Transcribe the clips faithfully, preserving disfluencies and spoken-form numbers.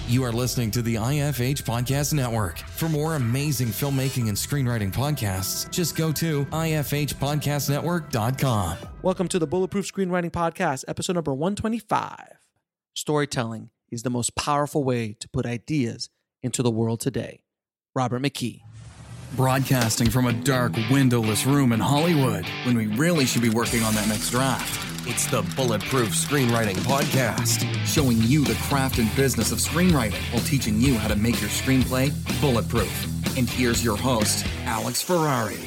You are listening to the I F H Podcast Network. For more amazing filmmaking and screenwriting podcasts, just go to I F H podcast network dot com. Welcome to the Bulletproof Screenwriting Podcast, episode number one twenty-five. Storytelling is the most powerful way to put ideas into the world today. Robert McKee. Broadcasting from a dark, windowless room in Hollywood when we really should be working on that next draft. It's the Bulletproof Screenwriting Podcast, showing you the craft and business of screenwriting while teaching you how to make your screenplay bulletproof. And here's your host, Alex Ferrari.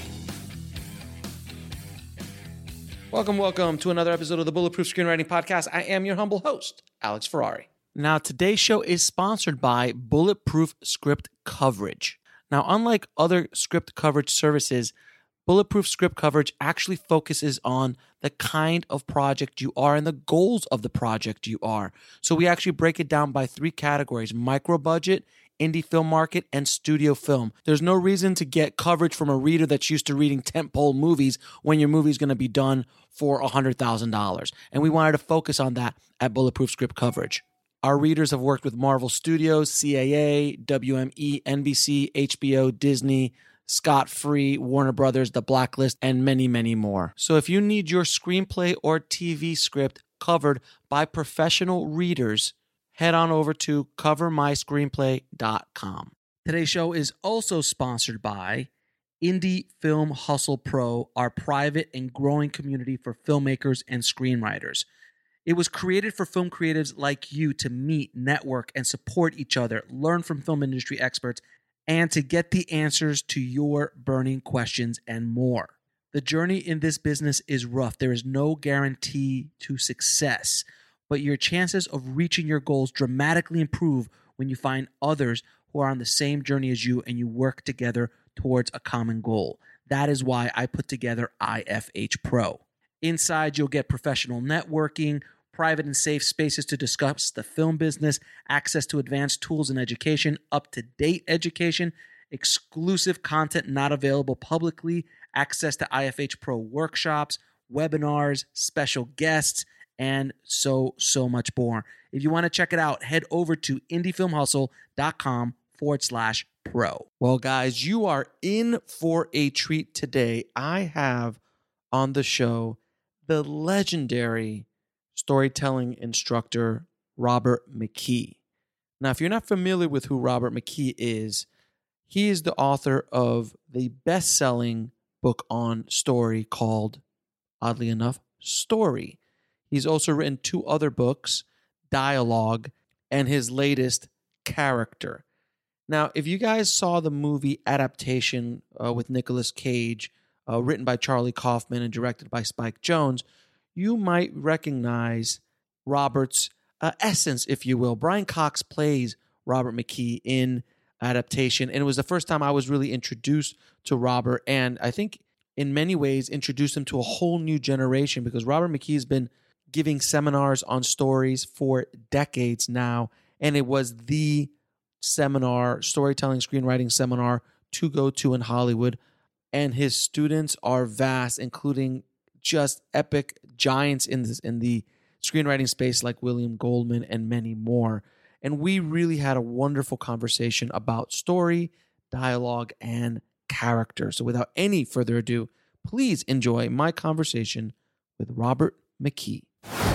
Welcome, welcome to another episode of the Bulletproof Screenwriting Podcast. I am your humble host, Alex Ferrari. Now, today's show is sponsored by Bulletproof Script Coverage. Now, unlike other script coverage services, Bulletproof Script Coverage actually focuses on the kind of project you are and the goals of the project you are. So we actually break it down by three categories: micro budget, indie film market, and studio film. There's no reason to get coverage from a reader that's used to reading tentpole movies when your movie's going to be done for one hundred thousand dollars. And we wanted to focus on that at Bulletproof Script Coverage. Our readers have worked with Marvel Studios, C A A, W M E, N B C, H B O, Disney, Scott Free, Warner Brothers, The Blacklist, and many, many more. So if you need your screenplay or T V script covered by professional readers, head on over to cover my screenplay dot com. Today's show is also sponsored by Indie Film Hustle Pro, our private and growing community for filmmakers and screenwriters. It was created for film creatives like you to meet, network, and support each other, learn from film industry experts, and to get the answers to your burning questions and more. The journey in this business is rough. There is no guarantee to success, but your chances of reaching your goals dramatically improve when you find others who are on the same journey as you and you work together towards a common goal. That is why I put together I F H Pro. Inside, you'll get professional networking, private and safe spaces to discuss the film business, access to advanced tools and education, up-to-date education, exclusive content not available publicly, access to I F H Pro workshops, webinars, special guests, and so, so much more. If you want to check it out, head over to indiefilmhustle.com forward slash pro. Well, guys, you are in for a treat today. I have on the show the legendary storytelling instructor, Robert McKee. Now, if you're not familiar with who Robert McKee is, he is the author of the best-selling book on story called, oddly enough, Story. He's also written two other books, Dialogue, and his latest, Character. Now, if you guys saw the movie adaptation uh, with Nicolas Cage, uh, written by Charlie Kaufman and directed by Spike Jonze, you might recognize Robert's uh, essence, if you will. Brian Cox plays Robert McKee in adaptation, and it was the first time I was really introduced to Robert, and I think in many ways introduced him to a whole new generation, because Robert McKee has been giving seminars on stories for decades now, and it was the seminar, storytelling, screenwriting seminar to go to in Hollywood, and his students are vast, including just epic giants in this in the screenwriting space like William Goldman and many more. And we really had a wonderful conversation about story, dialogue, and character. So without any further ado, please enjoy my conversation with Robert McKee.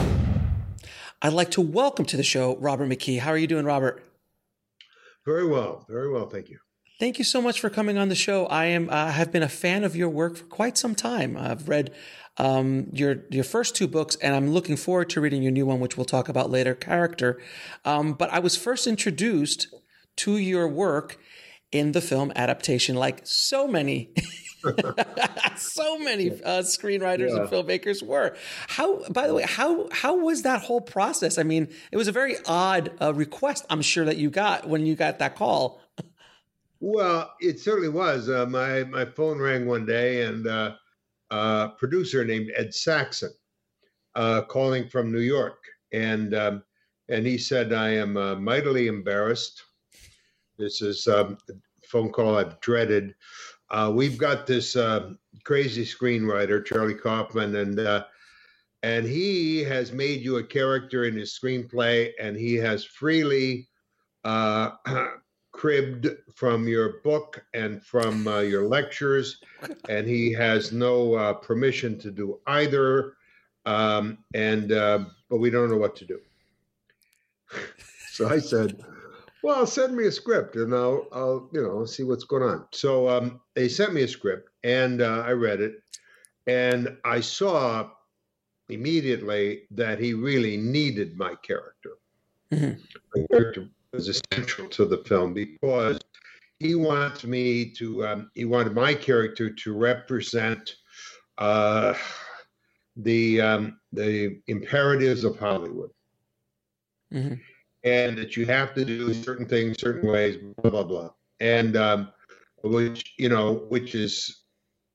I'd like to welcome to the show Robert McKee. How are you doing, Robert? Very well. Very well. Thank you. Thank you so much for coming on the show. I am uh, have been a fan of your work for quite some time. I've read um, your your first two books, and I'm looking forward to reading your new one, which we'll talk about later, Character. Um, but I was first introduced to your work in the film adaptation, like so many, so many uh, screenwriters yeah. and filmmakers were. How, by the way, how how was that whole process? I mean, it was a very odd uh, request, I'm sure, that you got when you got that call. Well, it certainly was. Uh, my my phone rang one day, and uh, a producer named Ed Saxon uh, calling from New York, and um, and he said, "I am uh, mightily embarrassed. This is um, a phone call I've dreaded. Uh, we've got this uh, crazy screenwriter, Charlie Kaufman, and uh, and he has made you a character in his screenplay, and he has freely uh, cribbed from your book and from uh, your lectures, and he has no uh, permission to do either. Um, and uh, but we don't know what to do. So I said, well, send me a script and I'll, I'll you know, see what's going on. So um, they sent me a script and uh, I read it, and I saw immediately that he really needed my character. Mm-hmm. My character was essential to the film because he wanted me to, um, he wanted my character to represent uh, the um, the imperatives of Hollywood. Mm-hmm. And that you have to do certain things, certain ways, blah, blah, blah. And um, which, you know, which is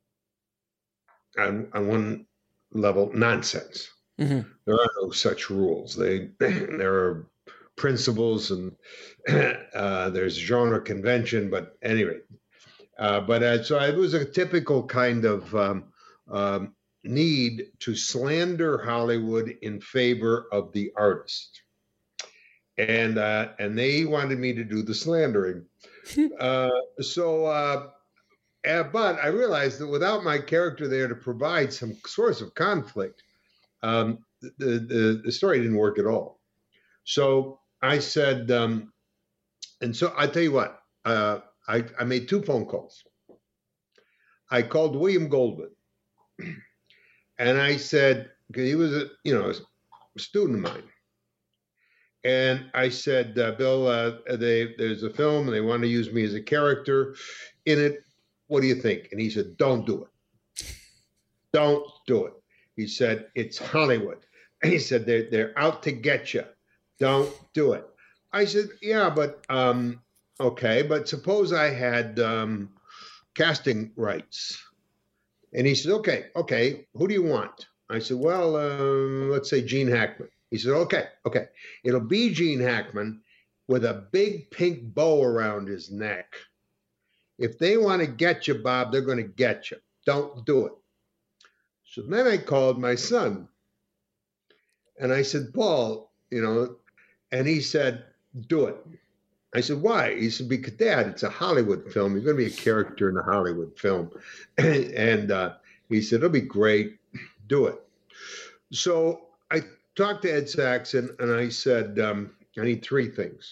on, on one level, nonsense. Mm-hmm. There are no such rules. They There are principles and uh, there's genre convention, but anyway. Uh, but uh, so it was a typical kind of um, um, need to slander Hollywood in favor of the artist. And uh, and they wanted me to do the slandering. uh, so, uh, uh, but I realized that without my character there to provide some source of conflict, um, the, the the story didn't work at all. So I said, um, and so I tell you what, uh, I I made two phone calls. I called William Goldman, and I said, because he was a you know a student of mine. And I said, uh, Bill, uh, they, there's a film and they want to use me as a character in it. What do you think? And he said, don't do it. Don't do it. He said, it's Hollywood. And he said, they're, they're out to get you. Don't do it. I said, yeah, but, um, okay, but suppose I had um, casting rights. And he said, okay, okay, who do you want? I said, well, um, let's say Gene Hackman. He said, okay, okay. It'll be Gene Hackman with a big pink bow around his neck. If they want to get you, Bob, they're going to get you. Don't do it. So then I called my son. And I said, Paul, you know, and he said, do it. I said, why? He said, because, Dad, it's a Hollywood film. You're going to be a character in a Hollywood film. and uh, he said, it'll be great. Do it. So I talked to Ed Saxon, and I said, um, I need three things.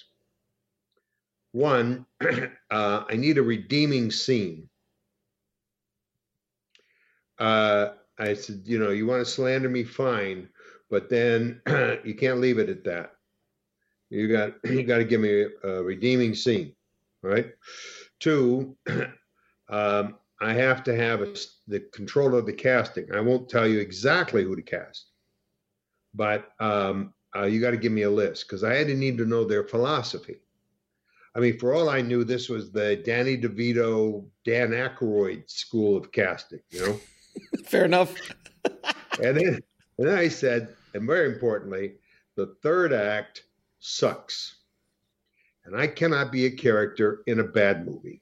One, uh, I need a redeeming scene. Uh, I said, you know, you want to slander me, fine, but then you can't leave it at that. You got you got to give me a, a redeeming scene, right? Two, um, I have to have a, the control of the casting. I won't tell you exactly who to cast. But um, uh, you got to give me a list because I had to need to know their philosophy. I mean, for all I knew, this was the Danny DeVito, Dan Aykroyd school of casting, you know? Fair enough. and, then, and then I said, and very importantly, the third act sucks. And I cannot be a character in a bad movie.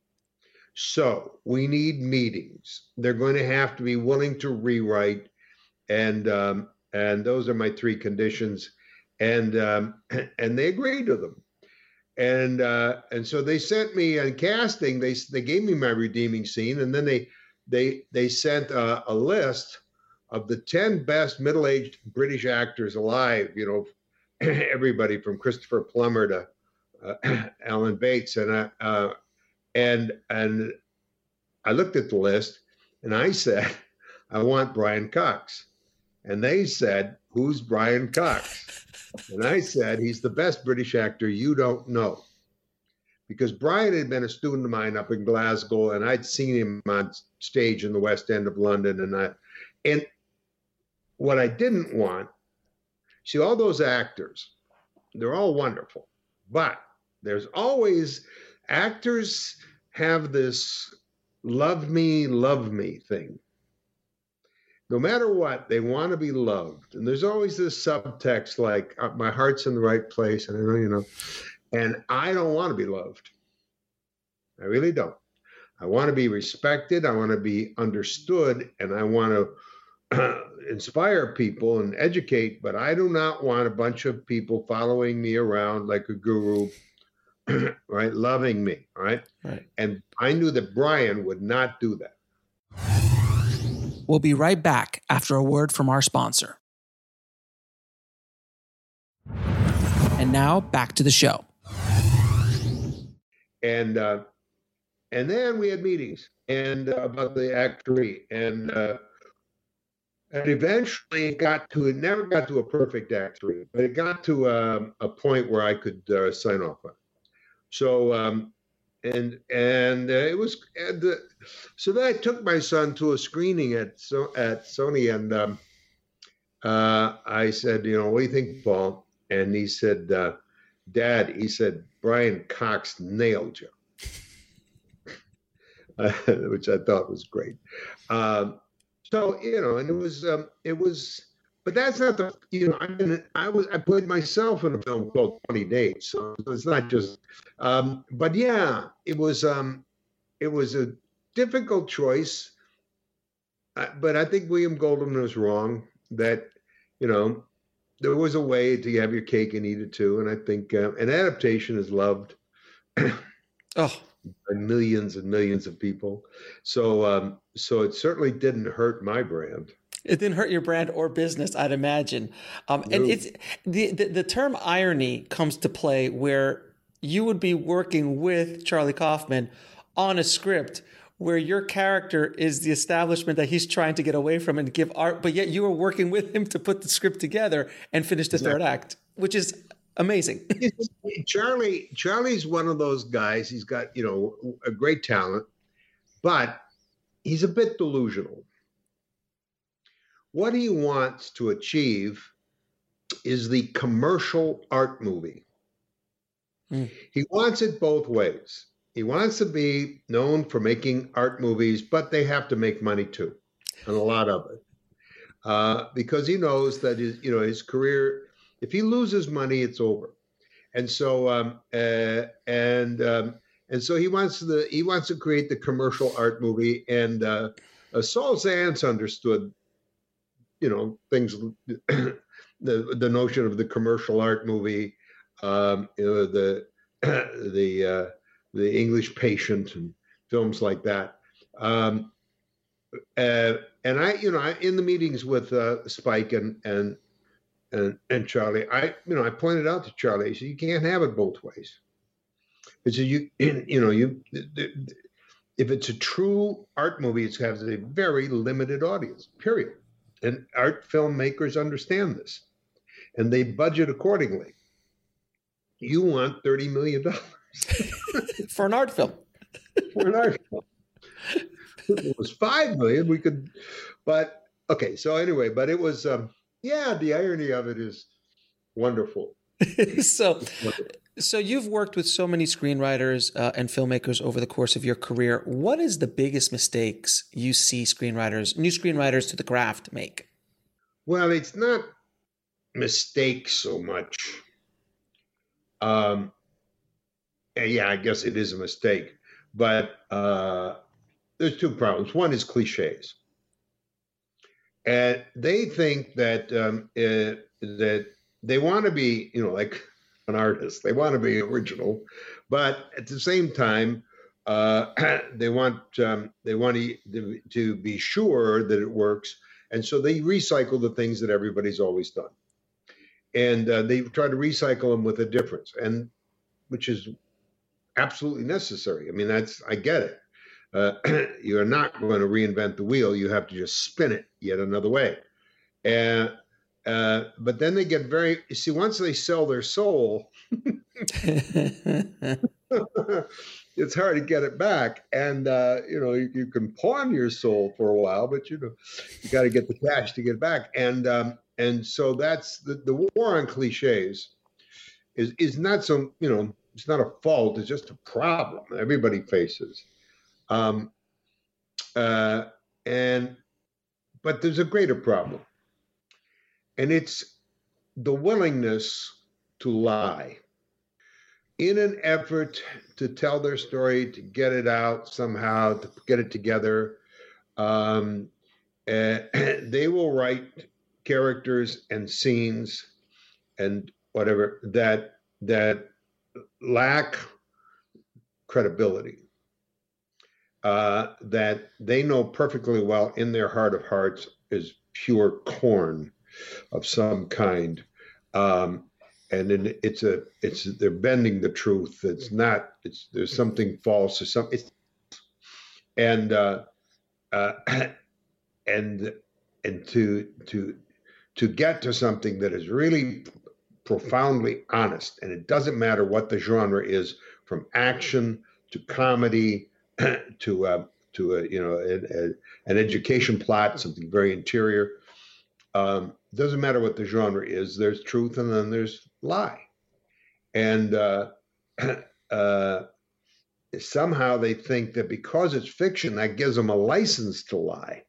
So we need meetings. They're going to have to be willing to rewrite and um, And those are my three conditions, and um, and they agreed to them, and uh, and so they sent me on casting. They they gave me my redeeming scene, and then they they they sent a, a list of the ten best middle-aged British actors alive. You know, everybody from Christopher Plummer to uh, Alan Bates, and I, uh, and and I looked at the list, and I said, I want Brian Cox. And they said, who's Brian Cox? And I said, he's the best British actor you don't know. Because Brian had been a student of mine up in Glasgow, and I'd seen him on stage in the West End of London. And I, and what I didn't want, see, all those actors, they're all wonderful. But there's always, actors have this love me, love me thing. No matter what, they want to be loved. And there's always this subtext like, uh, my heart's in the right place. And I know, you know, and I don't want to be loved. I really don't. I want to be respected. I want to be understood. And I want to uh, inspire people and educate. But I do not want a bunch of people following me around like a guru right, loving me, right? Right. And I knew that Brian would not do that. We'll be right back after a word from our sponsor. And now back to the show. And uh, and then we had meetings and uh, about the act three, and uh, and eventually it got to it never got to a perfect act three, but it got to um, a point where I could uh, sign off on it. So um, and and uh, it was and, uh, so then I took my son to a screening at so at Sony, and um, uh, I said, you know, what do you think, Paul? And he said, uh, Dad, he said, Brian Cox nailed you, uh, which I thought was great. Um, so, you know, and it was, um, it was, but that's not the, you know, I mean, I was, I played myself in a film called twenty days. So it's not just, um, but yeah, it was, um, it was a difficult choice. Uh, but I think William Goldman was wrong that, you know, there was a way to have your cake and eat it too. And I think uh, an adaptation is loved Oh, by millions and millions of people. So, um, so it certainly didn't hurt my brand. it didn't hurt your brand or business, I'd imagine. Um, and No. it's the, the the term irony comes to play where you would be working with Charlie Kaufman on a script where your character is the establishment that he's trying to get away from and give art, but yet you were working with him to put the script together and finish the Exactly. third act, which is amazing. Charlie, Charlie's one of those guys. He's got, you know, a great talent, but he's a bit delusional. What he wants to achieve is the commercial art movie. Mm. He wants it both ways. He wants to be known for making art movies, but they have to make money too, and a lot of it, uh, because he knows that his, you know, his career. If he loses money, it's over, and so um, uh, and um, and so he wants the he wants to create the commercial art movie. And uh, uh, Saul Zaentz understood, you know, things, the the notion of the commercial art movie, um, you know, the the uh, the English Patient and films like that. Um, uh, and I, you know, I, in the meetings with uh, Spike and and and and Charlie, I, you know, I pointed out to Charlie, I said, you can't have it both ways. I said, you, you know, you, if it's a true art movie, it has a very limited audience, period. And art filmmakers understand this, and they budget accordingly. You want thirty million dollars. For an art film. For an art film. If it was five million, we could, but okay. So anyway, but it was, um, yeah, the irony of it is wonderful. so, so you've worked with so many screenwriters uh, and filmmakers over the course of your career. What is the biggest mistakes you see screenwriters, new screenwriters to the craft make? Well, it's not mistakes so much. Um, yeah, I guess it is a mistake, but uh, there's two problems. One is cliches, and they think that um, uh, that they want to be, you know, like an artist. They want to be original, but at the same time, uh, they want um, they want to, to be sure that it works, and so they recycle the things that everybody's always done, and uh, they try to recycle them with a difference, and which is absolutely necessary. I mean, that's, I get it. Uh, you're not going to reinvent the wheel. You have to just spin it yet another way. And, uh, but then they get very, you see, once they sell their soul, it's hard to get it back. And, uh, you know, you, you can pawn your soul for a while, but, you know, you got to get the cash to get it back. And, um, and so that's the, the war on cliches is, is not so, you know, it's not a fault. It's just a problem everybody faces. Um, uh, and, but there's a greater problem. And it's the willingness to lie in an effort to tell their story, to get it out somehow, to get it together. Um, uh, they will write characters and scenes and whatever that, that lack credibility. Uh, that they know perfectly well in their heart of hearts is pure corn of some kind, um, and then it's a it's they're bending the truth. It's not. It's there's something false or something. It's, and uh, uh, and and to to to get to something that is really profoundly honest, and it doesn't matter what the genre is, from action to comedy to uh, to a, you know a, a, an education plot, something very interior. Um, doesn't matter what the genre is. There's truth, and then there's lie, and uh, uh, somehow they think that because it's fiction, that gives them a license to lie.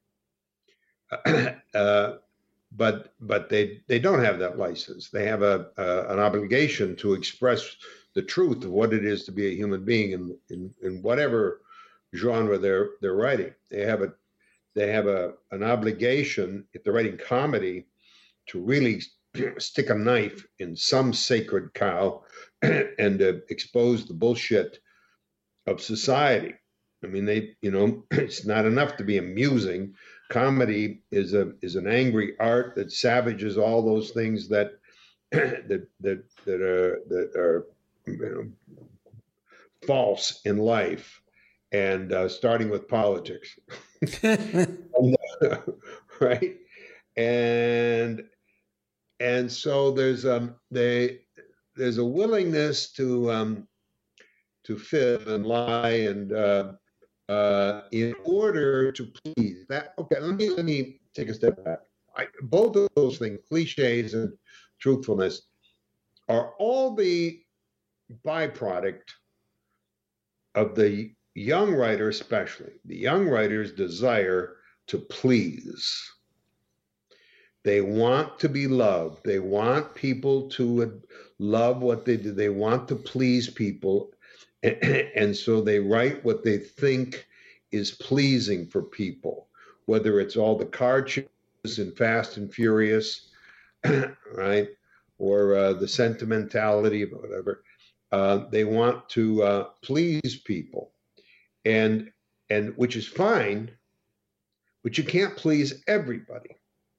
uh, but but they they don't have that license. They have a, a an obligation to express the truth of what it is to be a human being in in, in whatever genre they're they're writing. They have a they have a an obligation, if they're writing comedy, to really stick a knife in some sacred cow and uh, expose the bullshit of society. I mean, they you know it's not enough to be amusing. Comedy is a is an angry art that savages all those things that that that that are that are you know, false in life, and uh, starting with politics, and, uh, right? And and so there's um they there's a willingness to um to fib and lie and uh, uh, in order to please. That okay? Let me let me take a step back. I, both of those things, cliches and truthfulness, are all the byproduct of the young writer, especially the young writer's desire to please. They want to be loved. They want people to love what they do. They want to please people. And so they write what they think is pleasing for people, whether it's all the car chases in Fast and Furious, right? Or uh, the sentimentality of whatever. Uh, they want to uh, please people, and and which is fine, but you can't please everybody.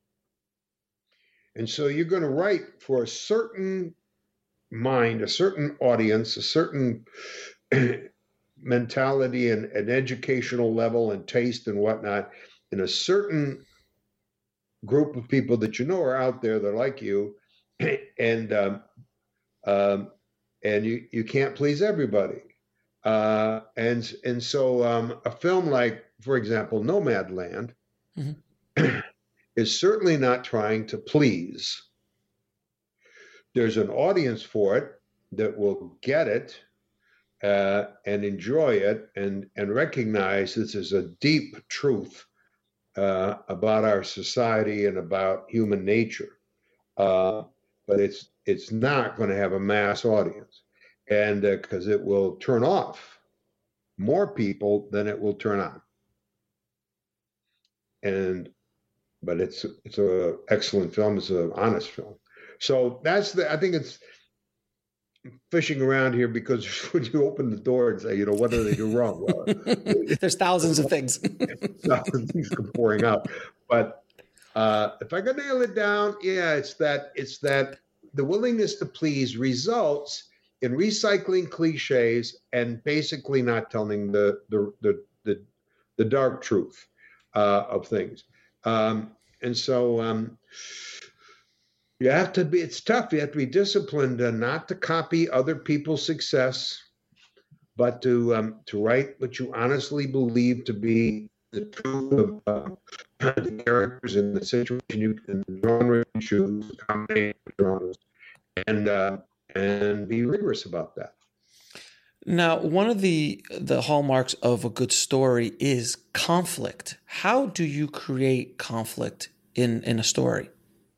And so you're going to write for a certain mind, a certain audience, a certain mentality and an educational level and taste and whatnot, in a certain group of people that you know are out there that like you, and um, um, and you you can't please everybody. Uh, and and so um, a film like, for example, Nomadland, mm-hmm. is certainly not trying to please. There's an audience for it that will get it uh, and enjoy it and, and recognize this is a deep truth uh, about our society and about human nature. Uh, but it's it's not going to have a mass audience, and because uh, it will turn off more people than it will turn on. And but it's it's a excellent film. It's an honest film. So that's the. I think it's fishing around here because when you open the door and say, you know, what do they do wrong? Well, there's thousands of things. Thousands of things come pouring out. But uh, if I could nail it down, yeah, it's that it's that the willingness to please results in recycling cliches and basically not telling the the the the, the dark truth uh, of things. Um, and so um, you have to be, it's tough. You have to be disciplined uh, not to copy other people's success, but to um, to write what you honestly believe to be the truth of uh, the characters in the situation you, in the genre you choose, combination of genres, and uh, and be rigorous about that. Now, one of the the hallmarks of a good story is conflict. How do you create conflict in, in a story?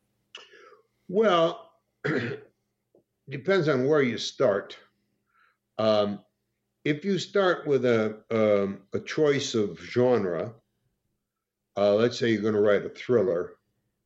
Well, depends on where you start. Um, if you start with a um, a choice of genre, uh, let's say you're going to write a thriller,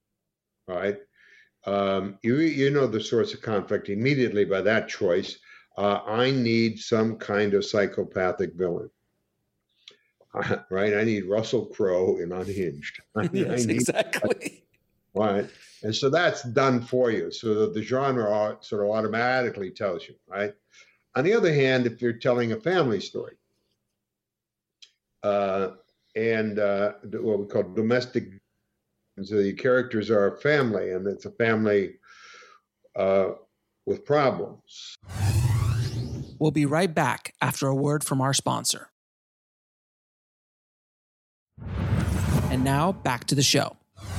all right? Um, you you know the source of conflict immediately by that choice. uh, I need some kind of psychopathic villain. Uh, right? I need Russell Crowe in Unhinged. I, Yes, I need, exactly. Right. And so that's done for you. So that the genre sort of automatically tells you, right? On the other hand, if you're telling a family story, uh, and uh, what we call domestic, so the characters are a family, and it's a family uh, with problems. We'll be right back after a word from our sponsor. And now back to the show.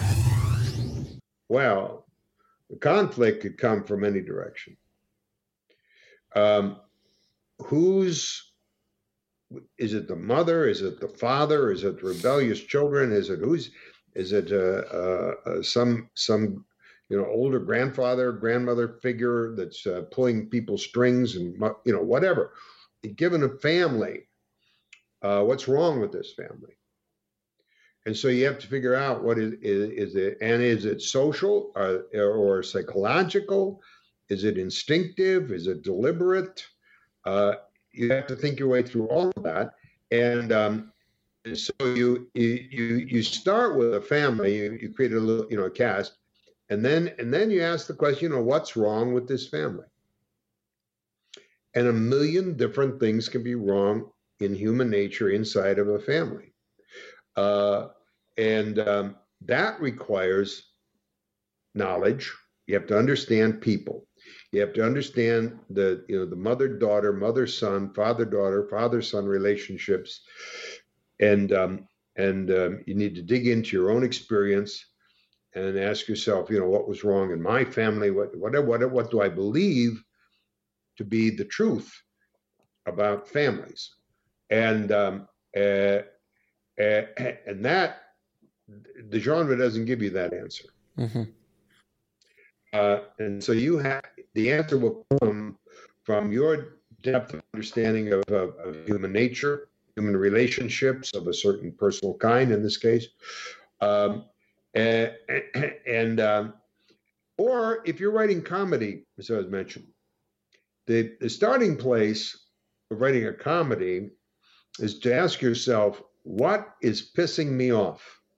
Well, the conflict could come from any direction. Um, who's, is it the mother? Is it the father? Is it rebellious children? Is it who's, is it uh, uh, uh, some, some, you know, older grandfather, grandmother figure that's uh, pulling people's strings and, you know, whatever. Given a family, uh, what's wrong with this family? And so you have to figure out what is, is, is it, and is it social or, or psychological? Is it instinctive? Is it deliberate? Uh, you have to think your way through all of that. And, um, and so you, you, you start with a family, you, you create a little, you know, a cast, and then, and then you ask the question, you know, what's wrong with this family? And a million different things can be wrong in human nature inside of a family. Uh, and um, that requires knowledge. You have to understand people. You have to understand the, you know, the mother-daughter, mother-son, father-daughter, father-son relationships. And, um, and um, you need to dig into your own experience and ask yourself, you know, what was wrong in my family? What, what, what, what do I believe to be the truth about families? And, um, uh, Uh, and that, the genre doesn't give you that answer. Mm-hmm. Uh, and so you have, the answer will come from your depth of understanding of, of, of human nature, human relationships of a certain personal kind in this case. Um, and, and um, or if you're writing comedy, as I was mentioned, the, the starting place of writing a comedy is to ask yourself, what is pissing me off?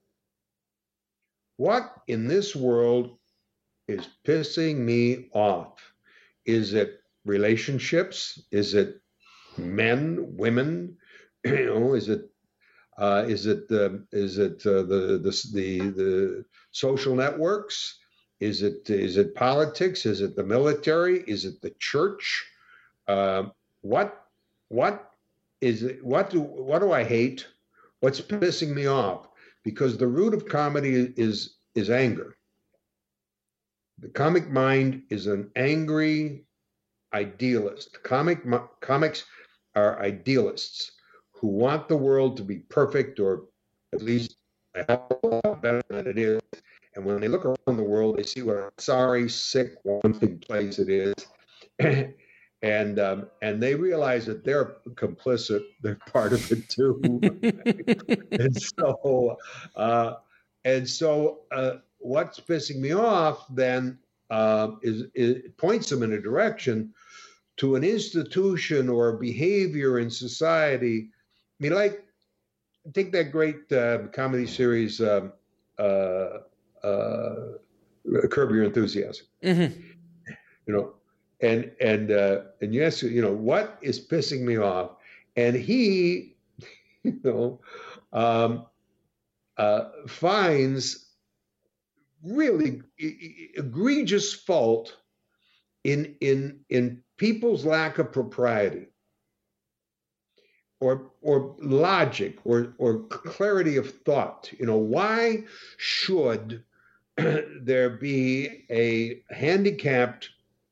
What in this world is pissing me off? Is it relationships? Is it men, women? You know, is it uh, is it the is it uh, the, the the the social networks? Is it is it politics? Is it the military? Is it the church? Uh, what what is it? What do what do I hate? What's pissing me off? Because the root of comedy is, is anger. The comic mind is an angry idealist. Comic, comics are idealists who want the world to be perfect, or at least a hell of a lot better than it is. And when they look around the world, they see what a sorry, sick, wanting place it is. And um, and they realize that they're complicit; they're part of it too. and so, uh, and so, uh, what's pissing me off then uh, is, is it points them in a direction to an institution or a behavior in society. I mean, like take that great uh, comedy series, um, uh, uh, Curb Your Enthusiasm. Mm-hmm. You know. And and uh, and yes, you know, what is pissing me off? And he, you know, um, uh, finds really egregious fault in in in people's lack of propriety, or or logic, or or clarity of thought. You know, why should there be a handicapped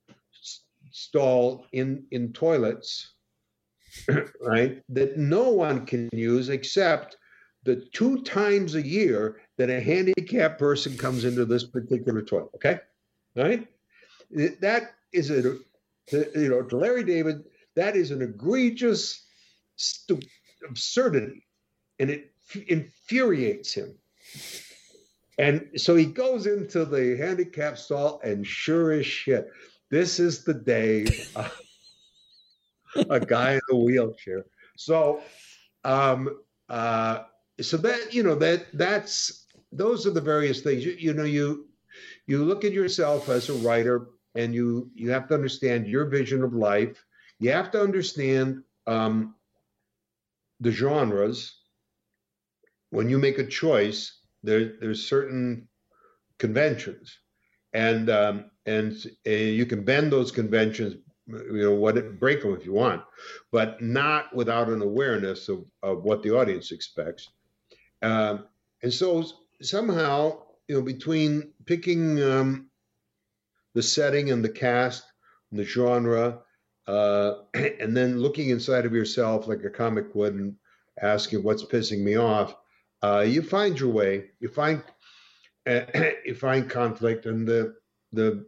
stall in, in toilets, right, that no one can use except the two times a year that a handicapped person comes into this particular toilet, okay? Right? That is a, you know, to Larry David, that is an egregious stu- absurdity, and it f- infuriates him. And so he goes into the handicapped stall, and sure as shit, this is the day uh, a guy in a wheelchair. So, um, uh, so that you know that that's those are the various things. You, you know, you you look at yourself as a writer, and you you have to understand your vision of life. You have to understand um, the genres. When you make a choice, there there's certain conventions, and um, and uh, you can bend those conventions, you know, what break them if you want, but not without an awareness of, of what the audience expects. Um, and so somehow, you know, between picking um, the setting and the cast, and the genre, uh, and then looking inside of yourself like a comic would and asking what's pissing me off, uh, you find your way. You find uh, you find conflict, and the the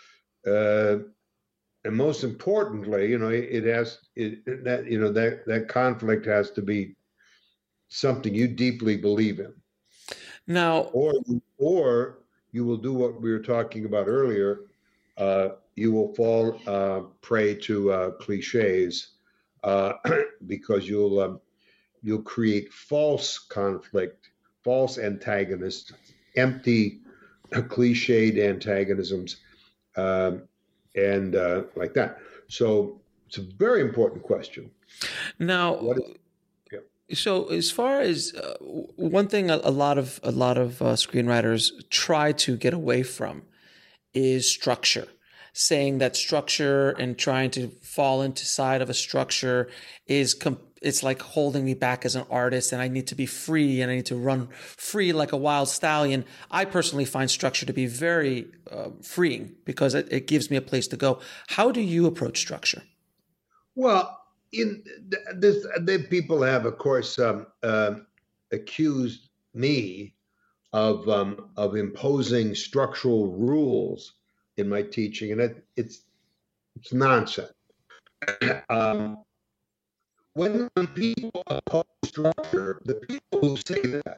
uh, and most importantly, you know, it has it, that you know that that conflict has to be something you deeply believe in. Now, or or you will do what we were talking about earlier. Uh, you will fall uh, prey to uh, cliches uh, because you'll um, you'll create false conflict, false antagonists, empty, cliched antagonisms, um, and uh, like that. So it's a very important question. Now, What is, yeah. so as far as uh, one thing, a, a lot of a lot of uh, screenwriters try to get away from is structure. Saying that structure and trying to fall into side of a structure is com- it's like holding me back as an artist, and I need to be free and I need to run free like a wild stallion. I personally find structure to be very uh, freeing because it, it gives me a place to go. How do you approach structure? Well, in this, the people have, of course, um, uh, accused me of um, of imposing structural rules in my teaching, and it, it's it's nonsense. Um, when, when people oppose structure, the people who say that,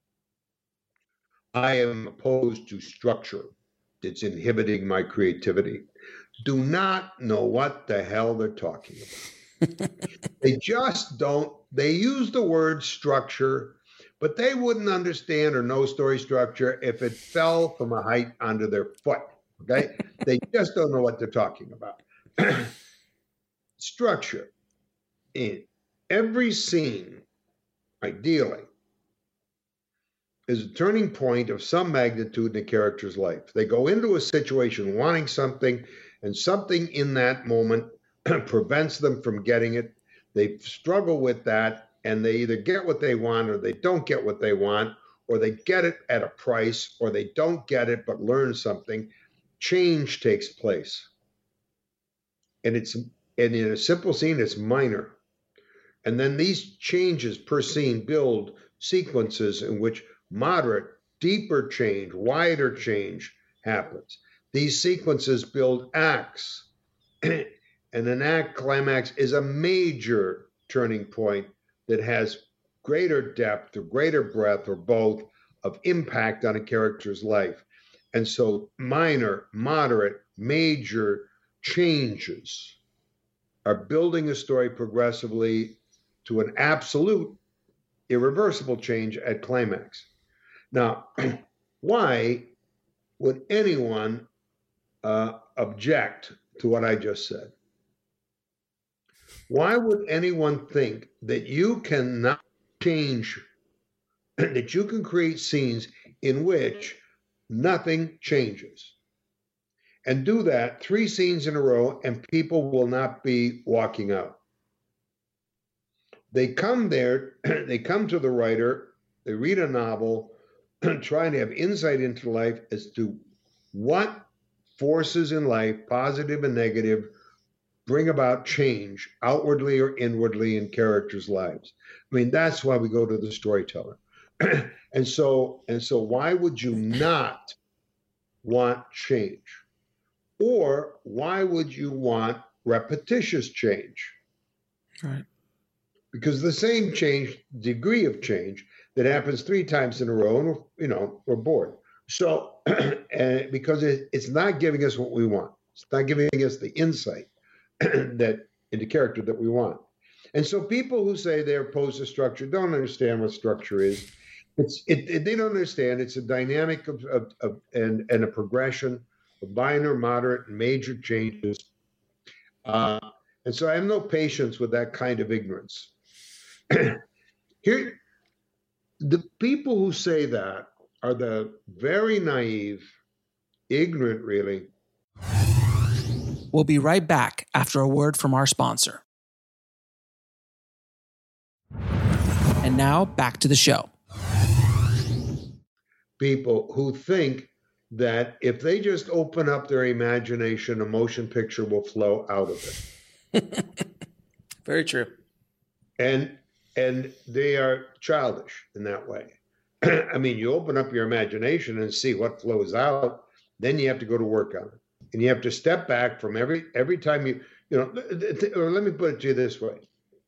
I am opposed to structure, it's inhibiting my creativity, do not know what the hell they're talking about. They just don't. They use the word structure, but they wouldn't understand or know story structure if it fell from a height onto their foot. Okay? They just don't know what they're talking about. Structure. In every scene, ideally, is a turning point of some magnitude in a character's life. They go into a situation wanting something, and something in that moment prevents them from getting it. They struggle with that, and they either get what they want or they don't get what they want, or they get it at a price, or they don't get it but learn something. Change takes place. And it's and in a simple scene, it's minor. And then these changes per scene build sequences in which moderate, deeper change, wider change happens. These sequences build acts. And an act climax is a major turning point that has greater depth or greater breadth or both of impact on a character's life. And so minor, moderate, major changes are building a story progressively to an absolute, irreversible change at climax. Now, why would anyone uh, object to what I just said? Why would anyone think that you cannot change, that you can create scenes in which nothing changes, and do that three scenes in a row and people will not be walking out? They come there, they come to the writer, they read a novel, trying to have insight into life as to what forces in life, positive and negative, bring about change outwardly or inwardly in characters' lives. I mean, that's why we go to the storyteller. and so, and so why would you not want change? Or why would you want repetitious change? Right. Because the same change, degree of change that happens three times in a row, and you know, we're bored. So, and because it, it's not giving us what we want. It's not giving us the insight that into character that we want. And so people who say they're opposed to structure don't understand what structure is. It's it, it, they don't understand. It's a dynamic of, of, of and, and a progression of minor, moderate, and major changes. Uh, and so I have no patience with that kind of ignorance. Here, the people who say that are the very naive, ignorant, really. We'll be right back after a word from our sponsor. And now back to the show. People who think that if they just open up their imagination, a motion picture will flow out of it. Very true. And and they are childish in that way. I mean, you open up your imagination and see what flows out, then you have to go to work on it. And you have to step back from every every time you, you know, or let me put it to you this way.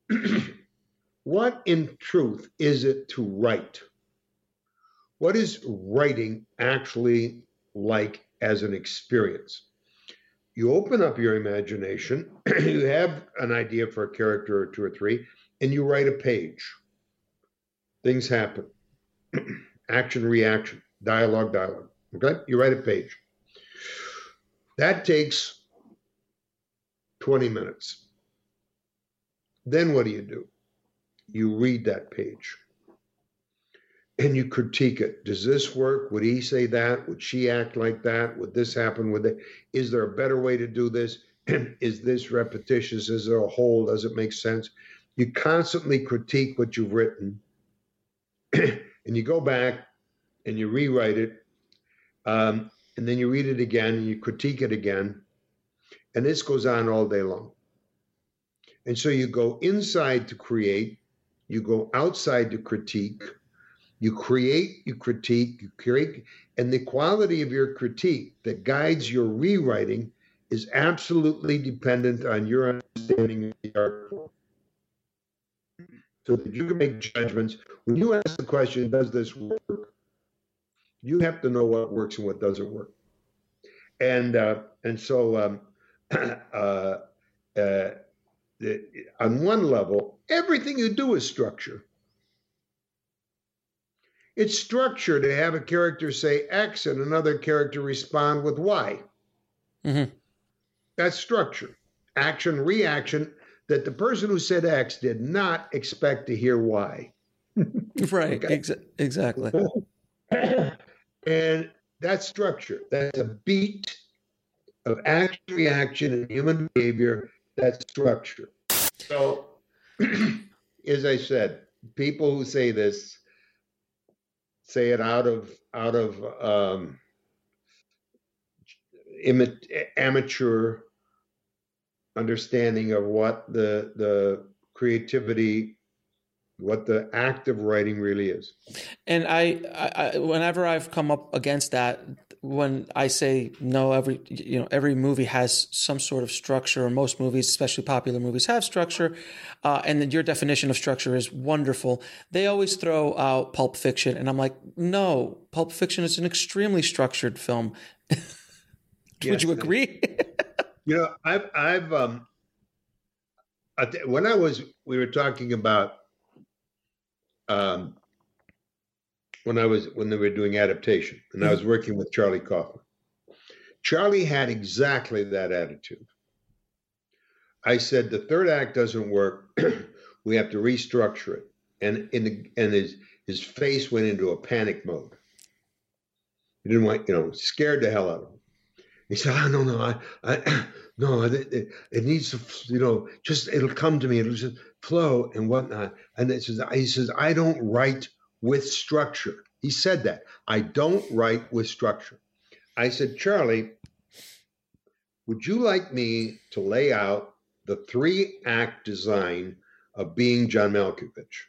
What in truth is it to write? What is writing actually like as an experience? You open up your imagination, you have an idea for a character or two or three, and you write a page. Things happen. Action, reaction, dialogue, dialogue. Okay? You write a page. That takes twenty minutes. Then what do you do? You read that page and you critique it. Does this work? Would he say that? Would she act like that? Would this happen? Would it? Is there a better way to do this? Is this repetitious? Is there a hole? Does it make sense? You constantly critique what you've written and you go back and you rewrite it. Um, and then you read it again and you critique it again. And this goes on all day long. And so you go inside to create, you go outside to critique, you create, you critique, you create, and the quality of your critique that guides your rewriting is absolutely dependent on your understanding of the art form. So that you can make judgments. When you ask the question, does this work? You have to know what works and what doesn't work. And uh, and so um, uh, uh, on one level, everything you do is structure. It's structure to have a character say X and another character respond with Y. Mm-hmm. That's structure. Action, reaction, that the person who said X did not expect to hear Y. Right, Ex- exactly. And that's structure. That's a beat of action, reaction, and human behavior. That's structure. So, as I said, people who say this say it out of out of um, im- amateur understanding of what the the creativity, what the act of writing really is. And I, I, whenever I've come up against that, when I say no, every you know every movie has some sort of structure, or most movies, especially popular movies, have structure, uh, and then your definition of structure is wonderful. They always throw out Pulp Fiction, and I'm like, no, Pulp Fiction is an extremely structured film. Would Yes. you agree? You know, I've I've um, I th- when I was we were talking about um, when I was when they were doing adaptation, and I was working with Charlie Kaufman. Charlie had exactly that attitude. I said the third act doesn't work. We have to restructure it, and in the, and his his face went into a panic mode. He didn't want, you know, scared the hell out of him. He said, "Oh no, no, I, I no, it, it, it needs to, you know, just it'll come to me, it'll just flow and whatnot." And it says, he says, "I don't write with structure." He said that. "I don't write with structure." I said, "Charlie, would you like me to lay out the three-act design of Being John Malkovich?"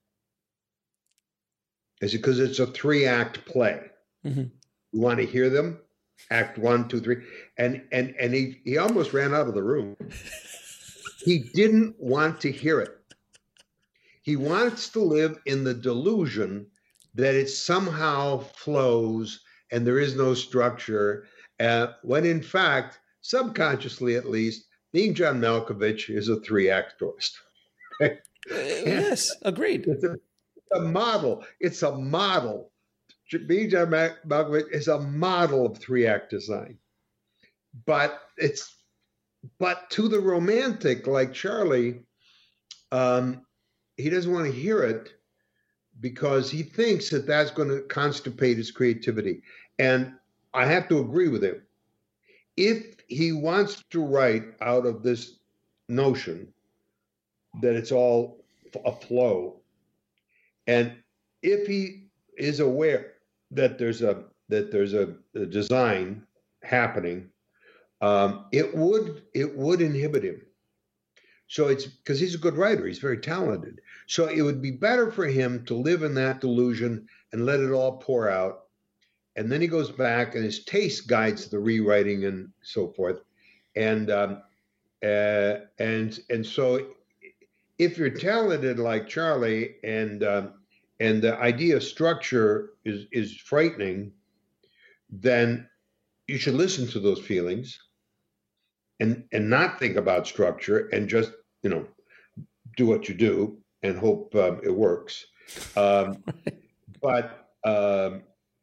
I said, "Because it's a three-act play. Mm-hmm. You want to hear them? Act one, two, three." And and and he, he almost ran out of the room. He didn't want to hear it. He wants to live in the delusion that it somehow flows and there is no structure, uh, when in fact, subconsciously at least, Being John Malkovich is a three-actorist. Uh, yes, agreed. It's a, a model. It's a model. Being John Malkovich is a model of three-act design. But it's but to the romantic like Charlie, um, he doesn't want to hear it because he thinks that that's going to constipate his creativity. And I have to agree with him. If he wants to write out of this notion that it's all a flow, and if he is aware that there's a that there's a, a design happening, um, it would it would inhibit him. So it's because he's a good writer, he's very talented. So it would be better for him to live in that delusion and let it all pour out. And then he goes back, and his taste guides the rewriting and so forth. And um, uh, and and so, if you're talented like Charlie, and um, and the idea of structure is is frightening, then you should listen to those feelings, and and not think about structure, and just you know do what you do and hope um, it works. Um, but um,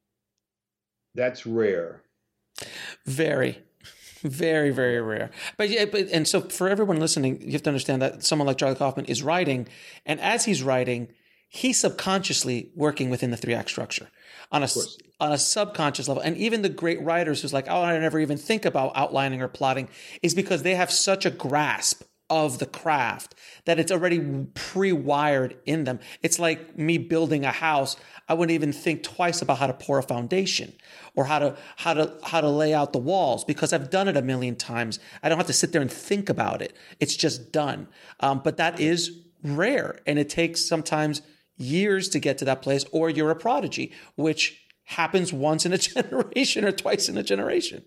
that's rare. Very, very, very rare. But yeah, but and so for everyone listening, you have to understand that someone like Charlie Kaufman is writing, and as he's writing, he's subconsciously working within the three act structure on a on a subconscious level. And even the great writers who's like, oh, I never even think about outlining or plotting, is because they have such a grasp of the craft that it's already pre-wired in them. It's like me building a house. I wouldn't even think twice about how to pour a foundation or how to how to how to lay out the walls, because I've done it a million times. I don't have to sit there and think about it. It's just done. Um, but that is rare, and it takes sometimes years to get to that place, or you're a prodigy, which happens once in a generation or twice in a generation.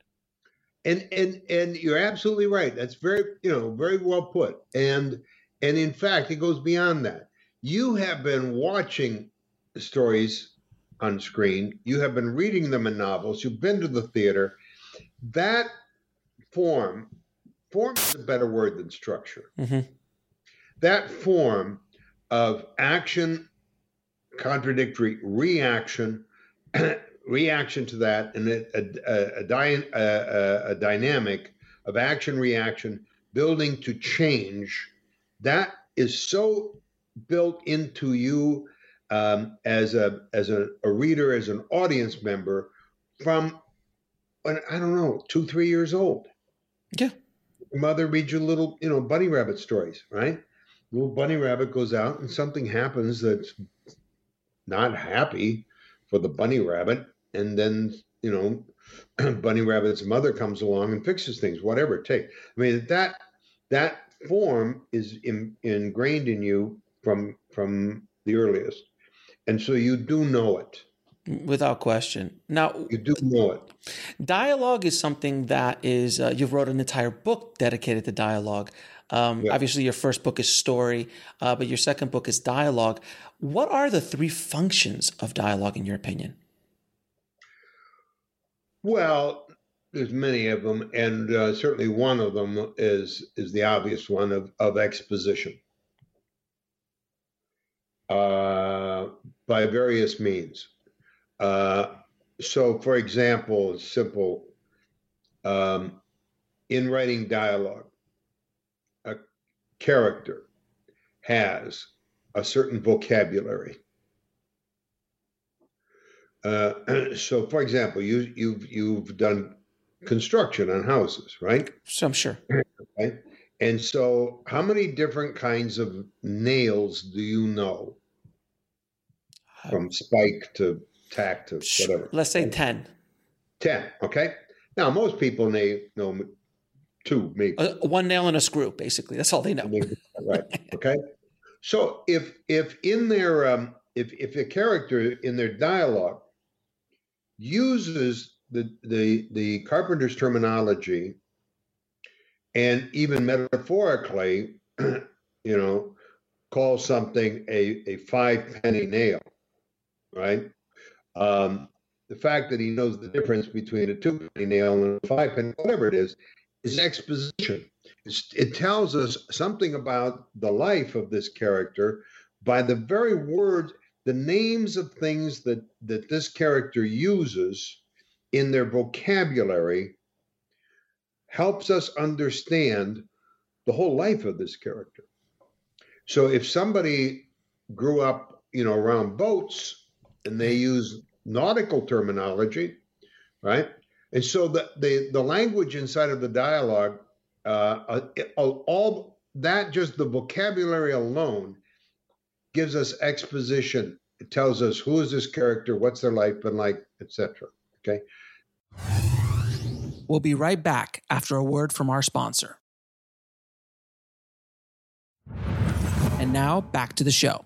And and and you're absolutely right. That's very, you know, very well put. And and in fact, it goes beyond that. You have been watching the stories on screen. You have been reading them in novels. You've been to the theater. That form, form is a better word than structure. Mm-hmm. That form of action, contradictory reaction, reaction to that, and a, a, a, dy- a, a dynamic of action, reaction, building to change, that is so built into you um, as a as a, a reader, as an audience member, from when, I don't know, two, three years old. Yeah. Your mother reads you little, you know, bunny rabbit stories, right? Little bunny rabbit goes out and something happens that's not happy for the bunny rabbit. And then, you know, bunny rabbit's mother comes along and fixes things, whatever it takes. I mean, that that form is in, ingrained in you from from the earliest. And so you do know it. Without question. Now, you do know it. Dialogue is something that is, uh, you've wrote an entire book dedicated to dialogue. Um, yeah. Obviously, your first book is story, uh, but your second book is dialogue. What are the three functions of dialogue, in your opinion? Well, there's many of them, and uh, certainly one of them is is the obvious one of, of exposition. Uh, by various means. Uh, so, for example, simple, um, in writing dialogue, a character has a certain vocabulary. Uh, so, for example, you, you've you've done construction on houses, right? So I'm sure. Okay. And so, how many different kinds of nails do you know? From spike to tack to whatever. Let's say ten. ten, okay? Now, most people may know two, maybe. Uh, one nail and a screw, basically. That's all they know. Right, okay? So if if in their, um, if, if a character in their dialogue uses the, the, the carpenter's terminology and even metaphorically, you know, calls something a, a five penny nail, right? Um, the fact that he knows the difference between a two penny nail and a five penny, whatever it is, is exposition. it tells us something about the life of this character by the very words, the names of things that, that this character uses in their vocabulary helps us understand the whole life of this character. So if somebody grew up, you know, around boats and they use nautical terminology, right? And so the, the, the language inside of the dialogue, uh, all, all that, just the vocabulary alone gives us exposition. It tells us who is this character, what's their life been like, et cetera. Okay. We'll be right back after a word from our sponsor. And now back to the show.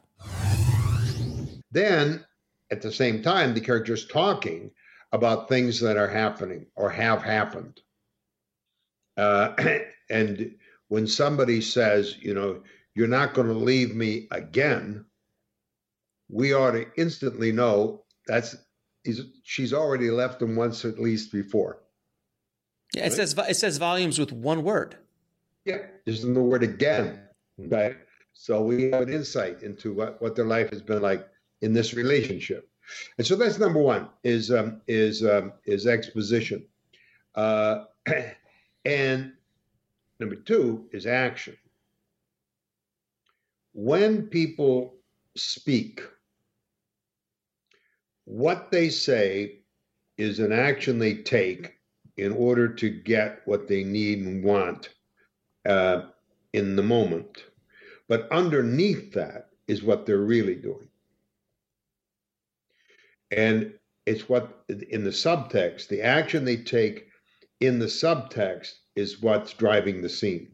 Then at the same time, the character's talking about things that are happening or have happened. Uh, and when somebody says, you know, you're not going to leave me again, we ought to instantly know that's she's already left him once at least before. Yeah, it right? says it says volumes with one word. Yeah, just in the word again. Okay, so we have an insight into what, what their life has been like in this relationship, and so that's number one is um, is um, is exposition, uh, and number two is action. When people speak, what they say is an action they take in order to get what they need and want uh, in the moment. But underneath that is what they're really doing. And it's what, in the subtext, the action they take in the subtext is what's driving the scene.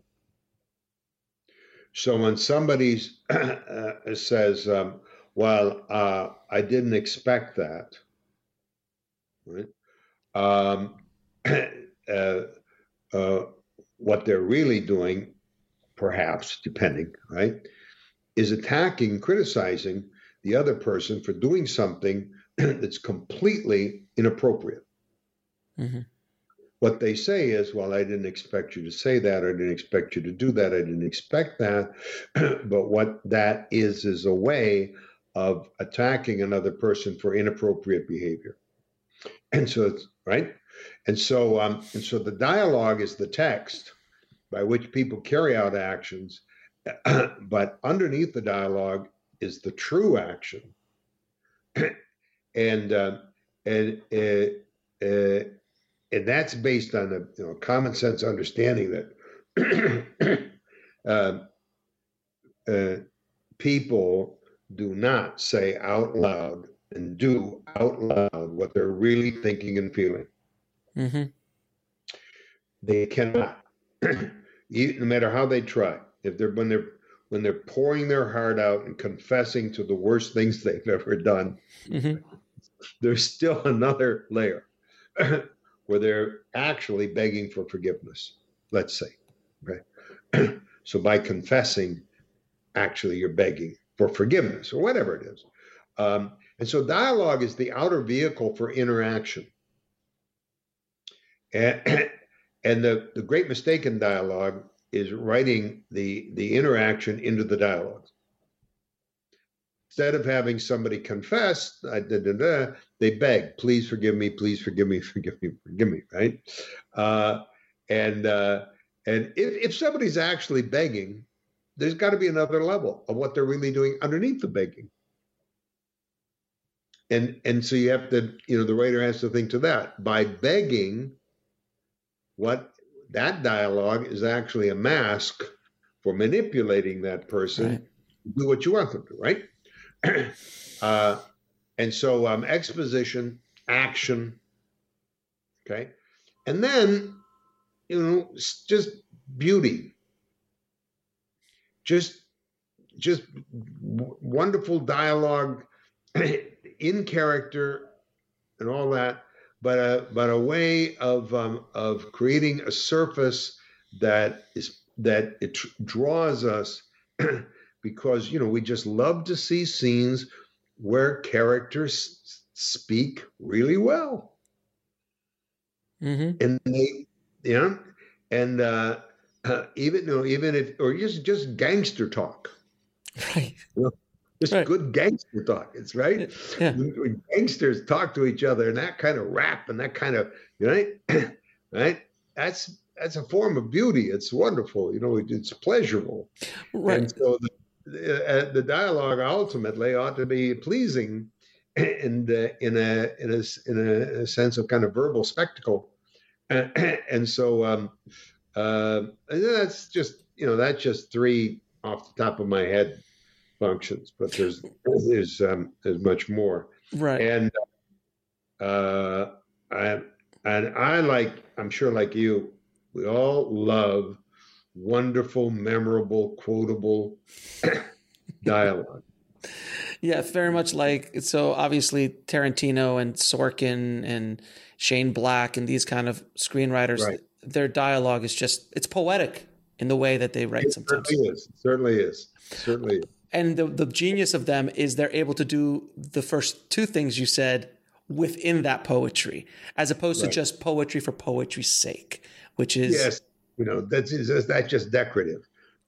So when somebody uh, says, um, well, uh, I didn't expect that, right? Um, uh, uh, what they're really doing, perhaps, depending, right, is attacking, criticizing the other person for doing something that's completely inappropriate. Mm-hmm. What they say is, well, I didn't expect you to say that. I didn't expect you to do that. I didn't expect that. But what that is, is a way of attacking another person for inappropriate behavior. And so, it's, right? And so, um, and so the dialogue is the text by which people carry out actions. But underneath the dialogue is the true action. and, uh, and, uh, uh, And that's based on a you know, common sense understanding that uh, uh, people do not say out loud and do out loud what they're really thinking and feeling. Mm-hmm. They cannot, no matter how they try. If they're when they're when they're pouring their heart out and confessing to the worst things they've ever done, mm-hmm. there's still another layer. Where they're actually begging for forgiveness, let's say. Okay? So by confessing, actually you're begging for forgiveness or whatever it is. Um, and so dialogue is the outer vehicle for interaction. And, and the, the great mistake in dialogue is writing the, the interaction into the dialogue. Instead of having somebody confess, I da, da, da, they beg, please forgive me, please forgive me, forgive me, forgive me, right? Uh, and uh, and if, if somebody's actually begging, there's got to be another level of what they're really doing underneath the begging. And and so you have to, you know, the writer has to think to that. By begging, what that dialogue is actually a mask for manipulating that person right. to do what you want them to, right? uh, and so um, exposition, action, okay? And then, you know, just beauty. Just, just w- wonderful dialogue in character and all that, but a, but a way of, um, of creating a surface that is, that it tr- draws us because, you know, we just love to see scenes where characters speak really well. Mm-hmm. And they, you know, and, uh, uh, even you know, even if or just just gangster talk, Right. you know, just Right. good gangster talk. It's right. Yeah. When, when gangsters talk to each other and that kind of rap and that kind of right, right. That's that's a form of beauty. It's wonderful. You know, it, it's pleasurable. Right. And so the, the, uh, the dialogue ultimately ought to be pleasing and uh, in a in a in a sense of kind of verbal spectacle. And so um, uh, that's just you know that's just three off the top of my head functions, but there's there's um, there's much more. Right. And uh, I and I like I'm sure like you, we all love wonderful, memorable, quotable dialogue. Yeah, very much like, so obviously Tarantino and Sorkin and Shane Black and these kind of screenwriters, Right. their dialogue is just, it's poetic in the way that they write It sometimes. certainly is. Certainly is. Certainly is. And the, the genius of them is they're able to do the first two things you said within that poetry, as opposed Right. to just poetry for poetry's sake, which is... Yes, you know, that's that's just decorative.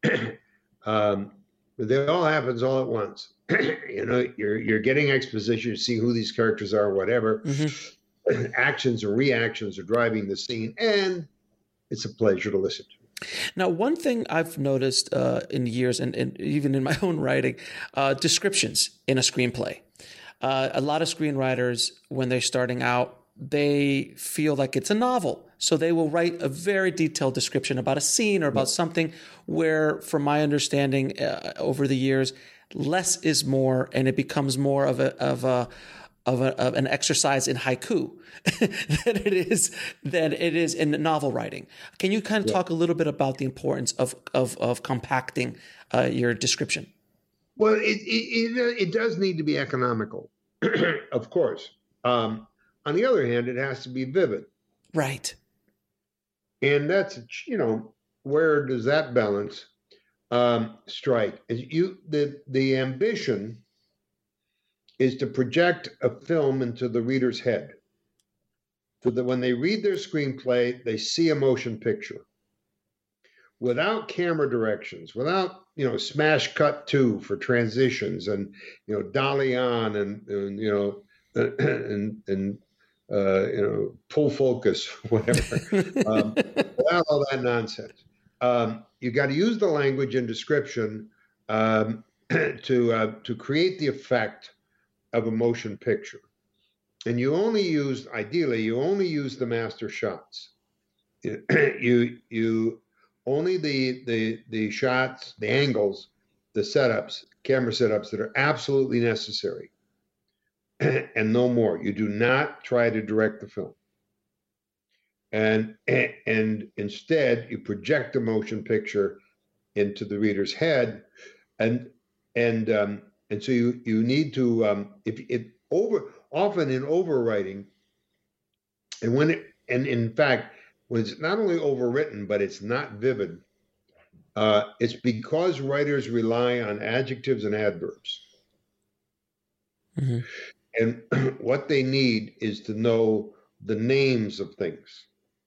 um, but it all happens all at once. You know, you're you're getting exposition, you see who these characters are, whatever. Mm-hmm. Actions or reactions are driving the scene, and it's a pleasure to listen to. Now, one thing I've noticed uh, in years, and, and even in my own writing, uh, descriptions in a screenplay. Uh, a lot of screenwriters, when they're starting out, they feel like it's a novel. So they will write a very detailed description about a scene or about something where, from my understanding uh, over the years, less is more, and it becomes more of a of a of, a, of an exercise in haiku than it is than it is in novel writing. Can you kind of Yeah. talk a little bit about the importance of of, of compacting uh, your description? Well, it, it it it does need to be economical, of course. Um, on the other hand, it has to be vivid, Right. and that's you know where does that balance um, strike? Is you the the ambition is to project a film into the reader's head, so that when they read their screenplay, they see a motion picture without camera directions, without you know smash cut to for transitions and you know dolly on and, and you know and and uh, you know pull focus whatever um, without all that nonsense. Um, you got to use the language and description um, to uh, to create the effect of a motion picture, and you only use ideally you only use the master shots. you you only the the the shots, the angles, the setups, camera setups that are absolutely necessary, and no more. You do not try to direct the film, and and, and instead you project a motion picture into the reader's head, and and um, and so you you need to um, if it over often in overwriting, and when it and in fact. When it's not only overwritten, but it's not vivid, uh, it's because writers rely on adjectives and adverbs. Mm-hmm. And what they need is to know the names of things.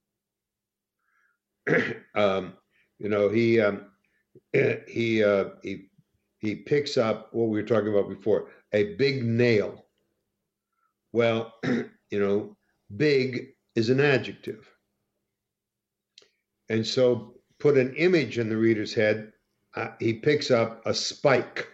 um, you know, he um, he uh, he he picks up what we were talking about before, a big nail. Well, you know, big is an adjective. And so put an image in the reader's head, uh, he picks up a spike.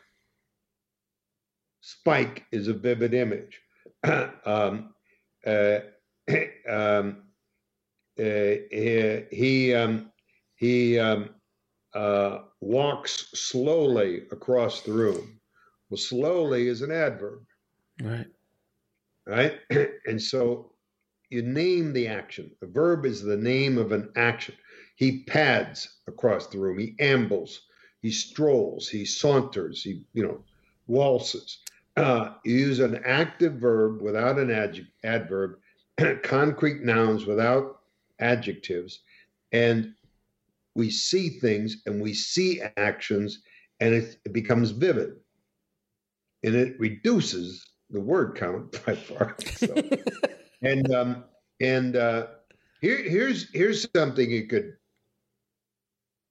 Spike is a vivid image. um, uh, um, uh, he he, um, he um, uh, walks slowly across the room. Well, slowly is an adverb. Right. Right? And so you name the action. The verb is the name of an action. He pads across the room. He ambles. He strolls. He saunters. He, you know, waltzes. Uh, you use an active verb without an adjective, adverb, concrete nouns without adjectives, and we see things and we see actions, and it, it becomes vivid, and it reduces the word count by far. So, and um, and uh, here here's here's something you could.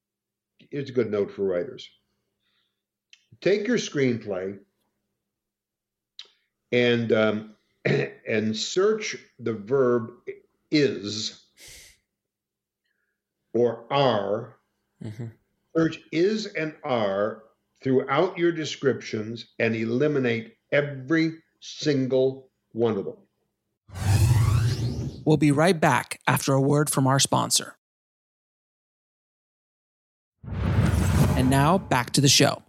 here's a good note for writers. Take your screenplay and um, and search the verb is or are. Mm-hmm. Search is and are throughout your descriptions and eliminate every single one of them. We'll be right back after a word from our sponsor. And now back to the show.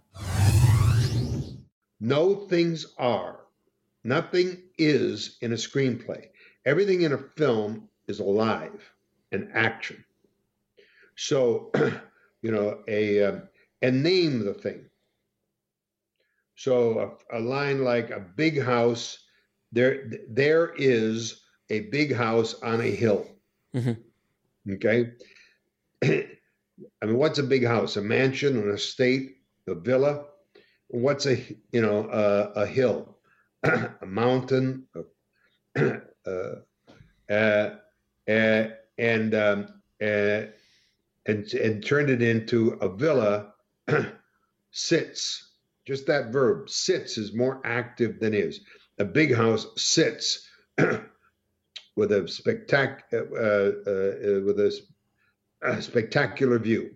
No things are. Nothing is in a screenplay. Everything in a film is alive and action. So, you know, a uh, and name the thing. So a, a line like a big house, there there is a big house on a hill. Mm-hmm. Okay. I mean, what's a big house? A mansion, an estate, a villa? What's a, you know, a, a hill, a mountain, uh, uh, uh, and, um, uh, and, and turned it into a villa, sits. Just that verb, sits, is more active than is. A big house sits with a spectac- uh, uh, with a, a spectacular view.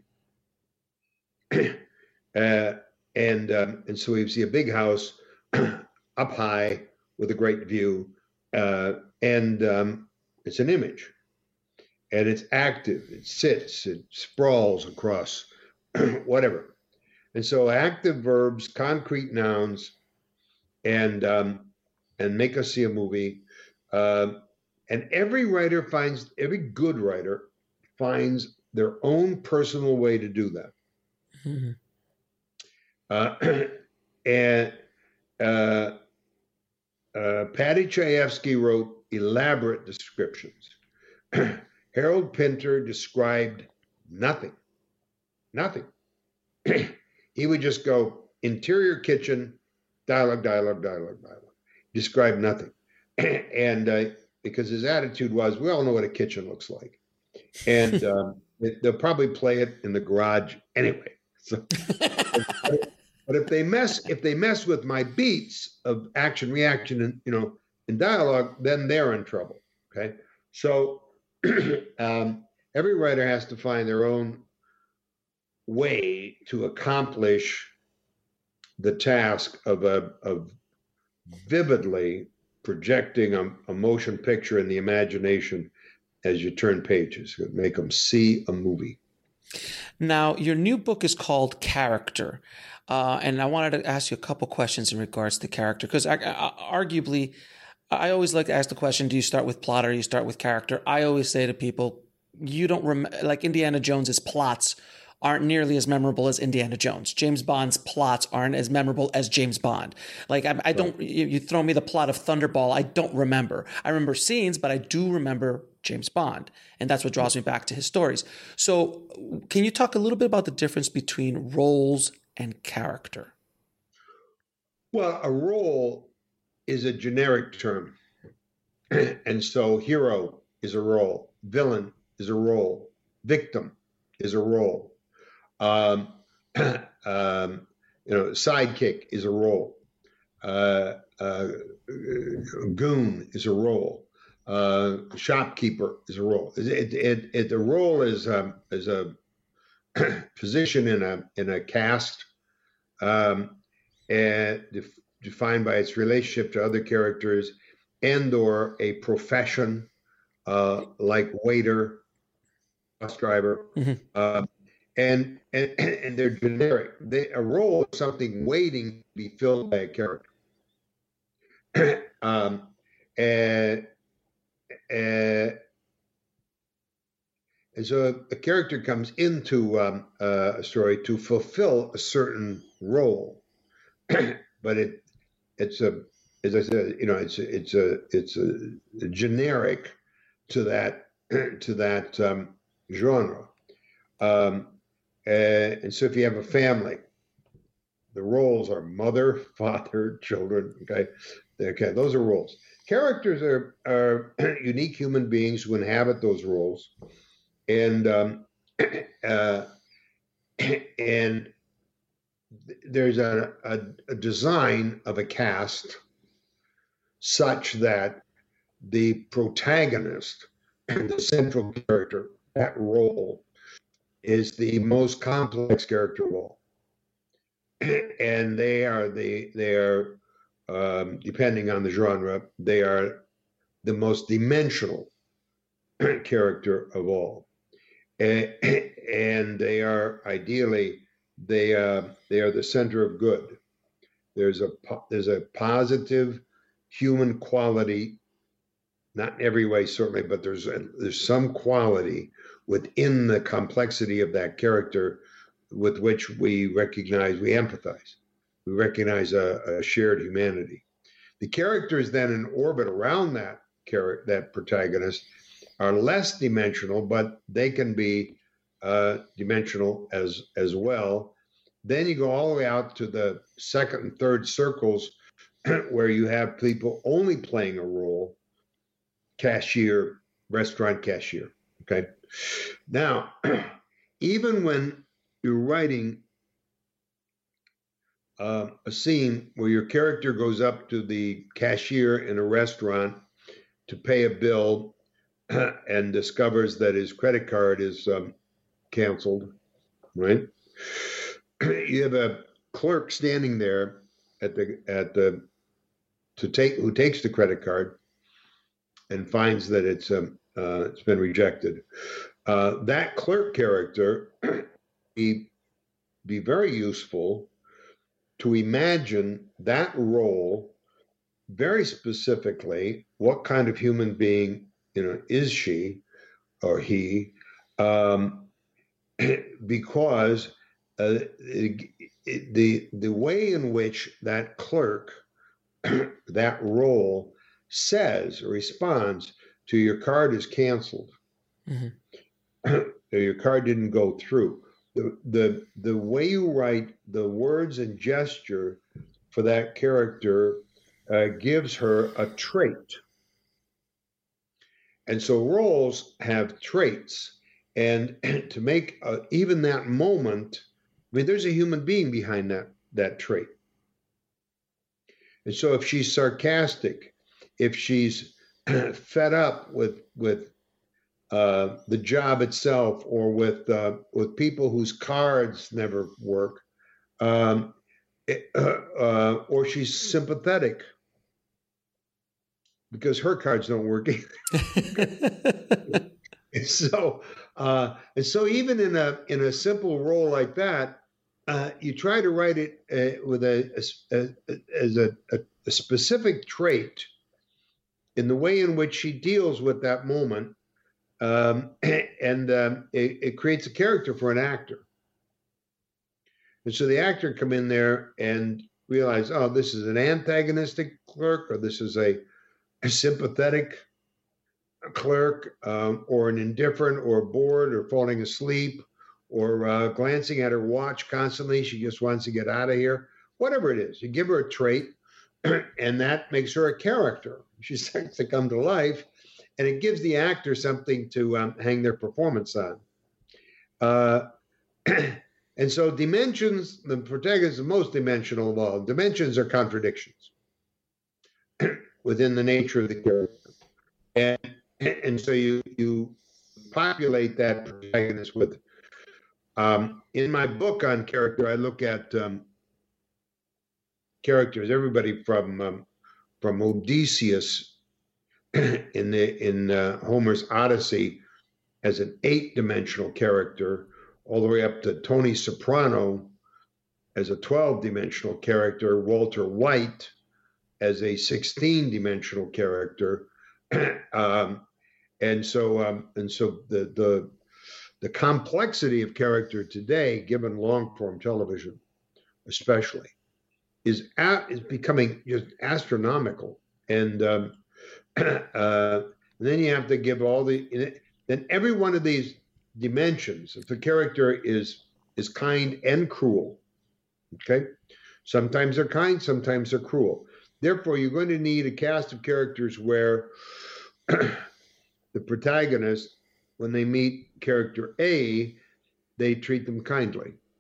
uh, and um, and so we see a big house up high with a great view, uh, and um, it's an image, and it's active. It sits, it sprawls across, whatever. And so active verbs, concrete nouns, and um, and make us see a movie. Uh, and every writer finds, every good writer finds their own personal way to do that. Mm-hmm. Uh, and uh, uh, Paddy Chayefsky wrote elaborate descriptions. Harold Pinter described nothing, nothing. He would just go interior kitchen, dialogue, dialogue, dialogue, dialogue. Describe nothing. And uh, because his attitude was, we all know what a kitchen looks like. And um, it, they'll probably play it in the garage anyway. So, but if they mess, if they mess with my beats of action, reaction, and you know, in dialogue, then they're in trouble. Okay, so um, every writer has to find their own way to accomplish the task of a of vividly projecting a, a motion picture in the imagination as you turn pages, make them see a movie. Now, your new book is called Character, uh, and I wanted to ask you a couple questions in regards to character, because I, I, arguably, I always like to ask the question, do you start with plot or do you start with character? I always say to people, you don't rem- like Indiana Jones's plots aren't nearly as memorable as Indiana Jones. James Bond's plots aren't as memorable as James Bond. Like I, I don't, you, you throw me the plot of Thunderball, I don't remember. I remember scenes, but I do remember James Bond. And that's what draws me back to his stories. So can you talk a little bit about the difference between roles and character? Well, a role is a generic term. And so hero is a role, villain is a role, victim is a role. Um, um, you know, sidekick is a role. Uh, uh, goon is a role. Uh, shopkeeper is a role. It, it, it, the role is um, is a position in a in a cast, um, and def- defined by its relationship to other characters, and or a profession, uh, like waiter, bus driver. Mm-hmm. Uh, And, and and they're generic. They, a role is something waiting to be filled by a character. um, and, and, and so a character comes into um, uh, a story to fulfill a certain role, but it it's a as I said, you know, it's a, it's a it's a, a generic to that to that um, genre. Um, Uh, and so if you have a family, the roles are mother, father, children, okay? Okay, those are roles. Characters are, are unique human beings who inhabit those roles. And um, uh, and there's a, a, a design of a cast such that the protagonist and the central character, that role, is the most complex character of all. And they are the they are um, depending on the genre, they are the most dimensional character of all, and, and they are ideally they uh, they are the center of good. There's a there's a positive human quality, not in every way certainly, but there's a, there's some quality within the complexity of that character with which we recognize, we empathize, we recognize a, a shared humanity. The characters then in orbit around that character, that protagonist, are less dimensional, but they can be uh, dimensional as as well. Then you go all the way out to the second and third circles, where you have people only playing a role: cashier, restaurant cashier. Okay. Now, even when you're writing uh, a scene where your character goes up to the cashier in a restaurant to pay a bill and discovers that his credit card is um, canceled, right? You have a clerk standing there at the at the to take who takes the credit card and finds that it's um uh, it's been rejected. Uh, that clerk character be be very useful to imagine that role very specifically. What kind of human being, you know, is she or he? Um, because uh, it, it, the the way in which that clerk, that role, says or responds to your card is canceled, mm-hmm. your card didn't go through. The, the the way you write the words and gesture for that character uh, gives her a trait. And so roles have traits. And to make uh, even that moment, I mean, there's a human being behind that, that trait. And so if she's sarcastic, if she's fed up with with uh, the job itself, or with uh, with people whose cards never work, um, uh, uh, or she's sympathetic because her cards don't work either. and so, uh, and so, even in a in a simple role like that, uh, you try to write it uh, with a, a, a as a, a, a specific trait in the way in which she deals with that moment, um, and um, it, it creates a character for an actor. And so the actor come in there and realize, oh, this is an antagonistic clerk, or this is a, a sympathetic clerk, um, or an indifferent, or bored, or falling asleep, or uh, glancing at her watch constantly. She just wants to get out of here. Whatever it is, you give her a trait, and that makes her a character. She starts to come to life, and it gives the actor something to um, hang their performance on. Uh, and so dimensions, the protagonist is the most dimensional of all. Dimensions are contradictions within the nature of the character. And, and so you, you populate that protagonist with, um, in my book on character, I look at um, characters, everybody from um, from Odysseus in the in uh, Homer's Odyssey as an eight-dimensional character, all the way up to Tony Soprano as a twelve-dimensional character, Walter White as a sixteen-dimensional character, um, and so um, and so the the the complexity of character today, given long-form television, especially, is at, is becoming just astronomical, and um, uh, and then you have to give all the then every one of these dimensions. If the character is is kind and cruel, okay, sometimes they're kind, sometimes they're cruel. Therefore, you're going to need a cast of characters where the protagonist, when they meet character A, they treat them kindly.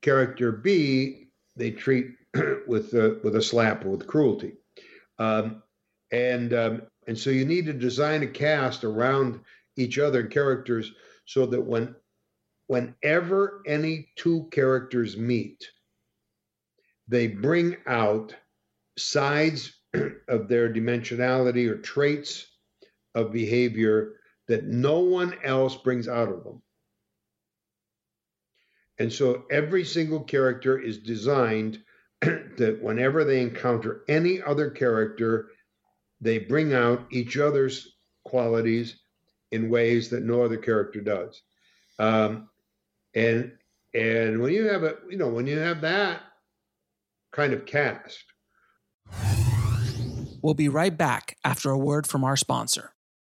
character B they treat with uh, with a slap or with cruelty, um, and um, and so you need to design a cast around each other characters so that when whenever any two characters meet, they bring out sides of their dimensionality or traits of behavior that no one else brings out of them. And so every single character is designed that whenever they encounter any other character, they bring out each other's qualities in ways that no other character does. Um, and and when you have a, you know, when you have that kind of cast. We'll be right back after a word from our sponsor.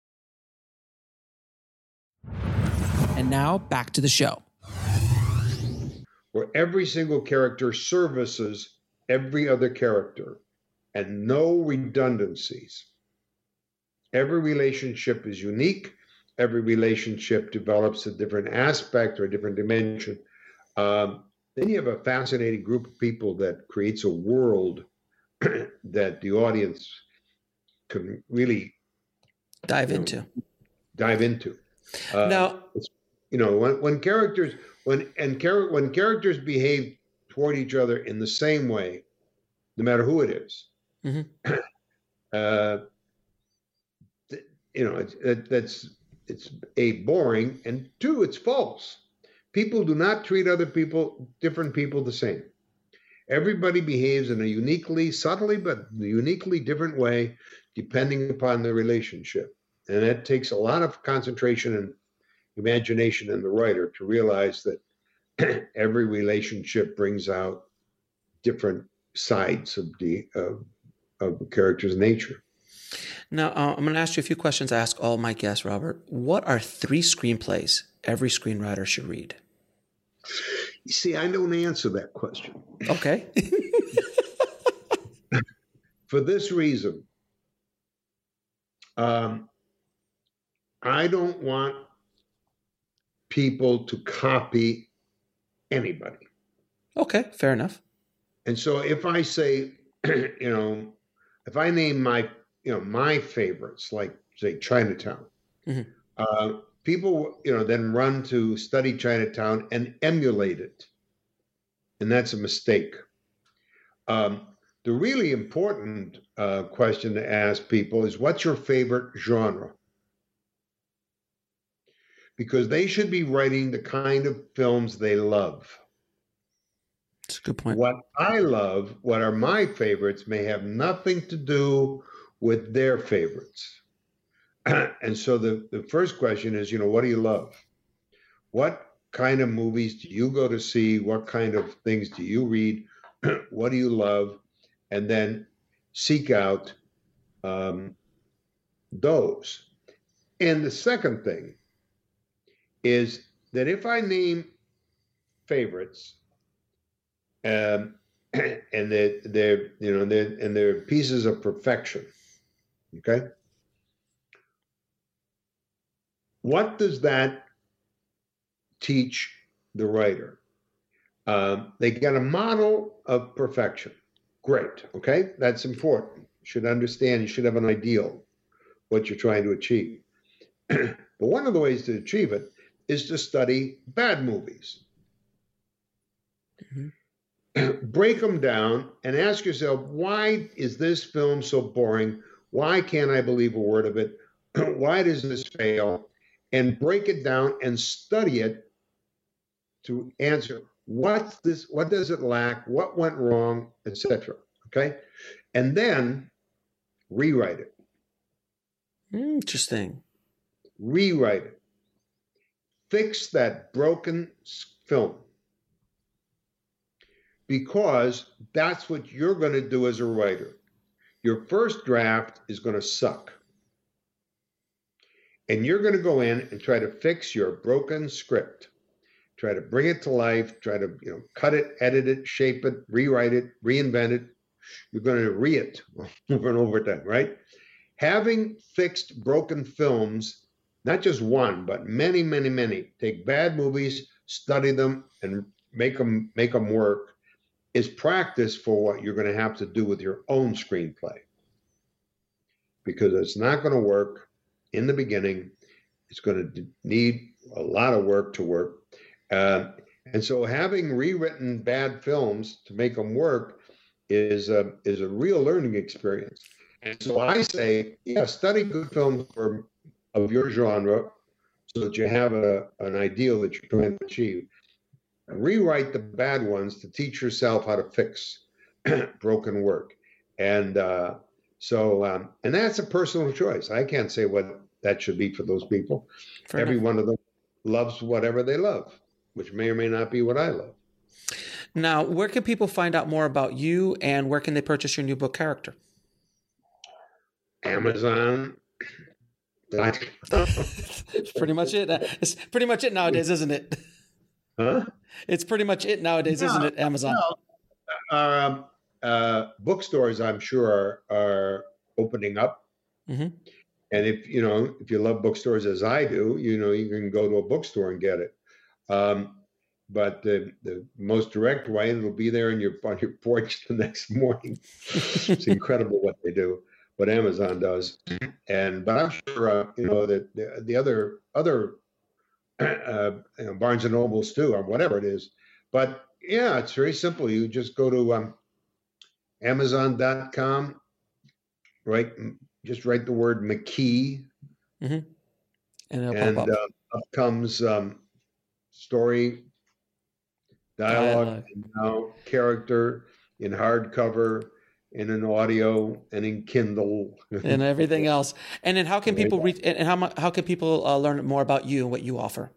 And now back to the show. Where every single character services every other character and no redundancies. Every relationship is unique. Every relationship develops a different aspect or a different dimension. Um, then you have a fascinating group of people that creates a world that the audience can really dive you know, into. Dive into. Uh, now, you know, when, when characters when and char- when characters behave toward each other in the same way, no matter who it is, mm-hmm. uh, th- you know, it's, it, that's it's a boring, and two, it's false. People do not treat other people, different people, the same. Everybody behaves in a uniquely, subtly, but uniquely different way, depending upon the relationship. And that takes a lot of concentration and imagination in the writer to realize that every relationship brings out different sides of the of, of the character's nature. Now, uh, I'm going to ask you a few questions I ask all my guests, Robert. What are three screenplays every screenwriter should read? You see, I don't answer that question. Okay. For this reason, um, I don't want people to copy anybody. Okay, fair enough. And so if I say, you know, if I name my, you know, my favorites, like say Chinatown, mm-hmm. uh, people, you know, then run to study Chinatown and emulate it. And that's a mistake. Um, the really important uh, question to ask people is, what's your favorite genre? Because they should be writing the kind of films they love. That's a good point. What I love, what are my favorites, may have nothing to do with their favorites. And so the, the first question is, you know, what do you love? What kind of movies do you go to see? What kind of things do you read? What do you love? And then seek out um, those. And the second thing is that if I name favorites, um, and they're, they're, you know, they're, and they're pieces of perfection, okay? What does that teach the writer? Um, they get a model of perfection. Great, okay? That's important. You should understand, you should have an ideal, what you're trying to achieve. But one of the ways to achieve it is to study bad movies. Mm-hmm. Break them down and ask yourself, why is this film so boring? Why can't I believe a word of it? Why does this fail? And break it down and study it to answer what's this, what does it lack, what went wrong, et cetera. Okay? And then rewrite it. Interesting. Rewrite it. Fix that broken film. Because that's what you're going to do as a writer. Your first draft is going to suck. And you're going to go in and try to fix your broken script. Try to bring it to life, try to, you know, cut it, edit it, shape it, rewrite it, reinvent it. You're going to re it over and over again, right? Having fixed broken films, not just one, but many, many, many, take bad movies, study them, and make them make them work is practice for what you're going to have to do with your own screenplay, because it's not going to work in the beginning. It's going to need a lot of work to work. Uh, and so having rewritten bad films to make them work is a, is a real learning experience. And so I say, yeah, study good films for, of your genre so that you have a, an ideal that you're trying to achieve. And rewrite the bad ones to teach yourself how to fix broken work. And uh, so, um, and that's a personal choice. I can't say what that should be for those people. Fair Every enough. One of them loves whatever they love, which may or may not be what I love. Now, where can people find out more about you, and where can they purchase your new book, Character? Amazon. That's pretty much it. It's pretty much it nowadays, isn't it? Huh? It's pretty much it nowadays, no, isn't it? Amazon. No. Um, uh, bookstores, I'm sure, are, are opening up. Mm-hmm. And if you know, if you love bookstores as I do, you know, you can go to a bookstore and get it. Um, but the the most direct way, it'll be there in your on your porch the next morning. It's incredible what they do, what Amazon does. And but I'm sure uh, you know that the, the other other. Uh, you know, Barnes and Nobles too, or whatever it is. But yeah, it's very simple. You just go to um, Amazon dot com, right? Just write the word McKee, mm-hmm. and, and up. Uh, up comes um, story, dialogue, dialogue. And now character in hardcover, and in audio, and in Kindle, and everything else. And then, how can people reach? And how how can people uh, learn more about you and what you offer?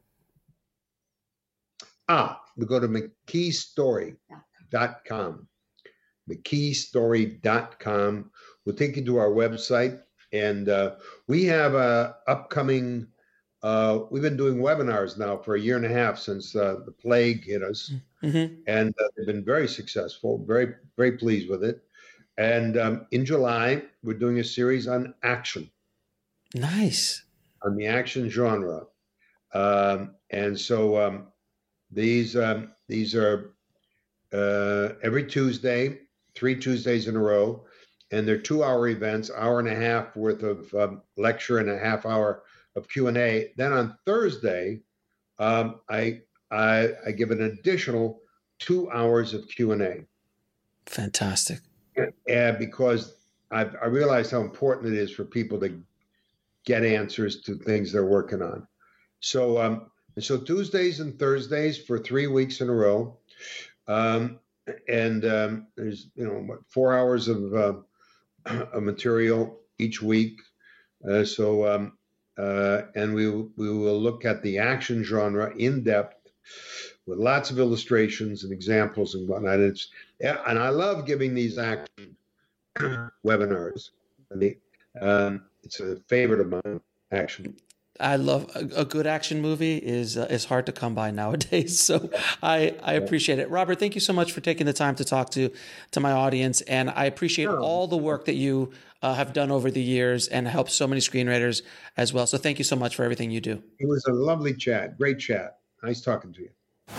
Ah, we go to McKee Story dot com. McKee Story dot com. We'll take you to our website, and uh, we have a upcoming. Uh, we've been doing webinars now for a year and a half since uh, the plague hit us, mm-hmm. and uh, they've been very successful. Very very pleased with it. And um, in July, we're doing a series on action. Nice. On the action genre. Um, and so um, these um, these are uh, every Tuesday, three Tuesdays in a row. And they're two-hour events, hour and a half worth of um, lecture and a half hour of Q and A. Then on Thursday, um, I, I I give an additional two hours of Q and A. Fantastic. And because I've, I realized how important it is for people to get answers to things they're working on. So, um, and so Tuesdays and Thursdays for three weeks in a row, um, and um, there's you know what, four hours of, uh, of material each week. Uh, so, um, uh, and we we will look at the action genre in depth, with lots of illustrations and examples and whatnot. It's, and I love giving these action webinars. And the, um, it's a favorite of mine, action. I love a, a good action movie is uh, is hard to come by nowadays. So I, I appreciate it. Robert, thank you so much for taking the time to talk to, to my audience. And I appreciate oh. all the work that you uh, have done over the years and helped so many screenwriters as well. So thank you so much for everything you do. It was a lovely chat. Great chat. Nice talking to you.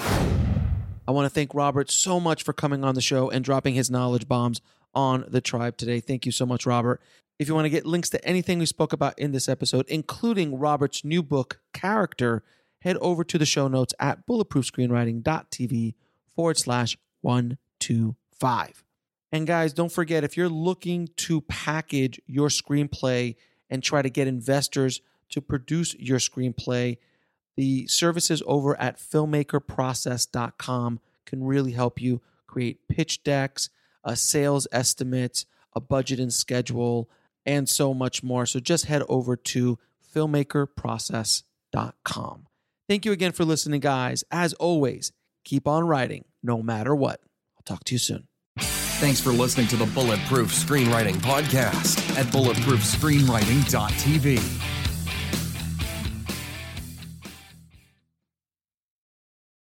I want to thank Robert so much for coming on the show and dropping his knowledge bombs on the tribe today. Thank you so much, Robert. If you want to get links to anything we spoke about in this episode, including Robert's new book, Character, head over to the show notes at bulletproofscreenwriting.tv forward slash 125. And guys, don't forget, if you're looking to package your screenplay and try to get investors to produce your screenplay, the services over at filmmaker process dot com can really help you create pitch decks, a sales estimates, a budget and schedule, and so much more. So just head over to filmmaker process dot com. Thank you again for listening, guys. As always, keep on writing no matter what. I'll talk to you soon. Thanks for listening to the Bulletproof Screenwriting Podcast at bulletproof screenwriting dot t v.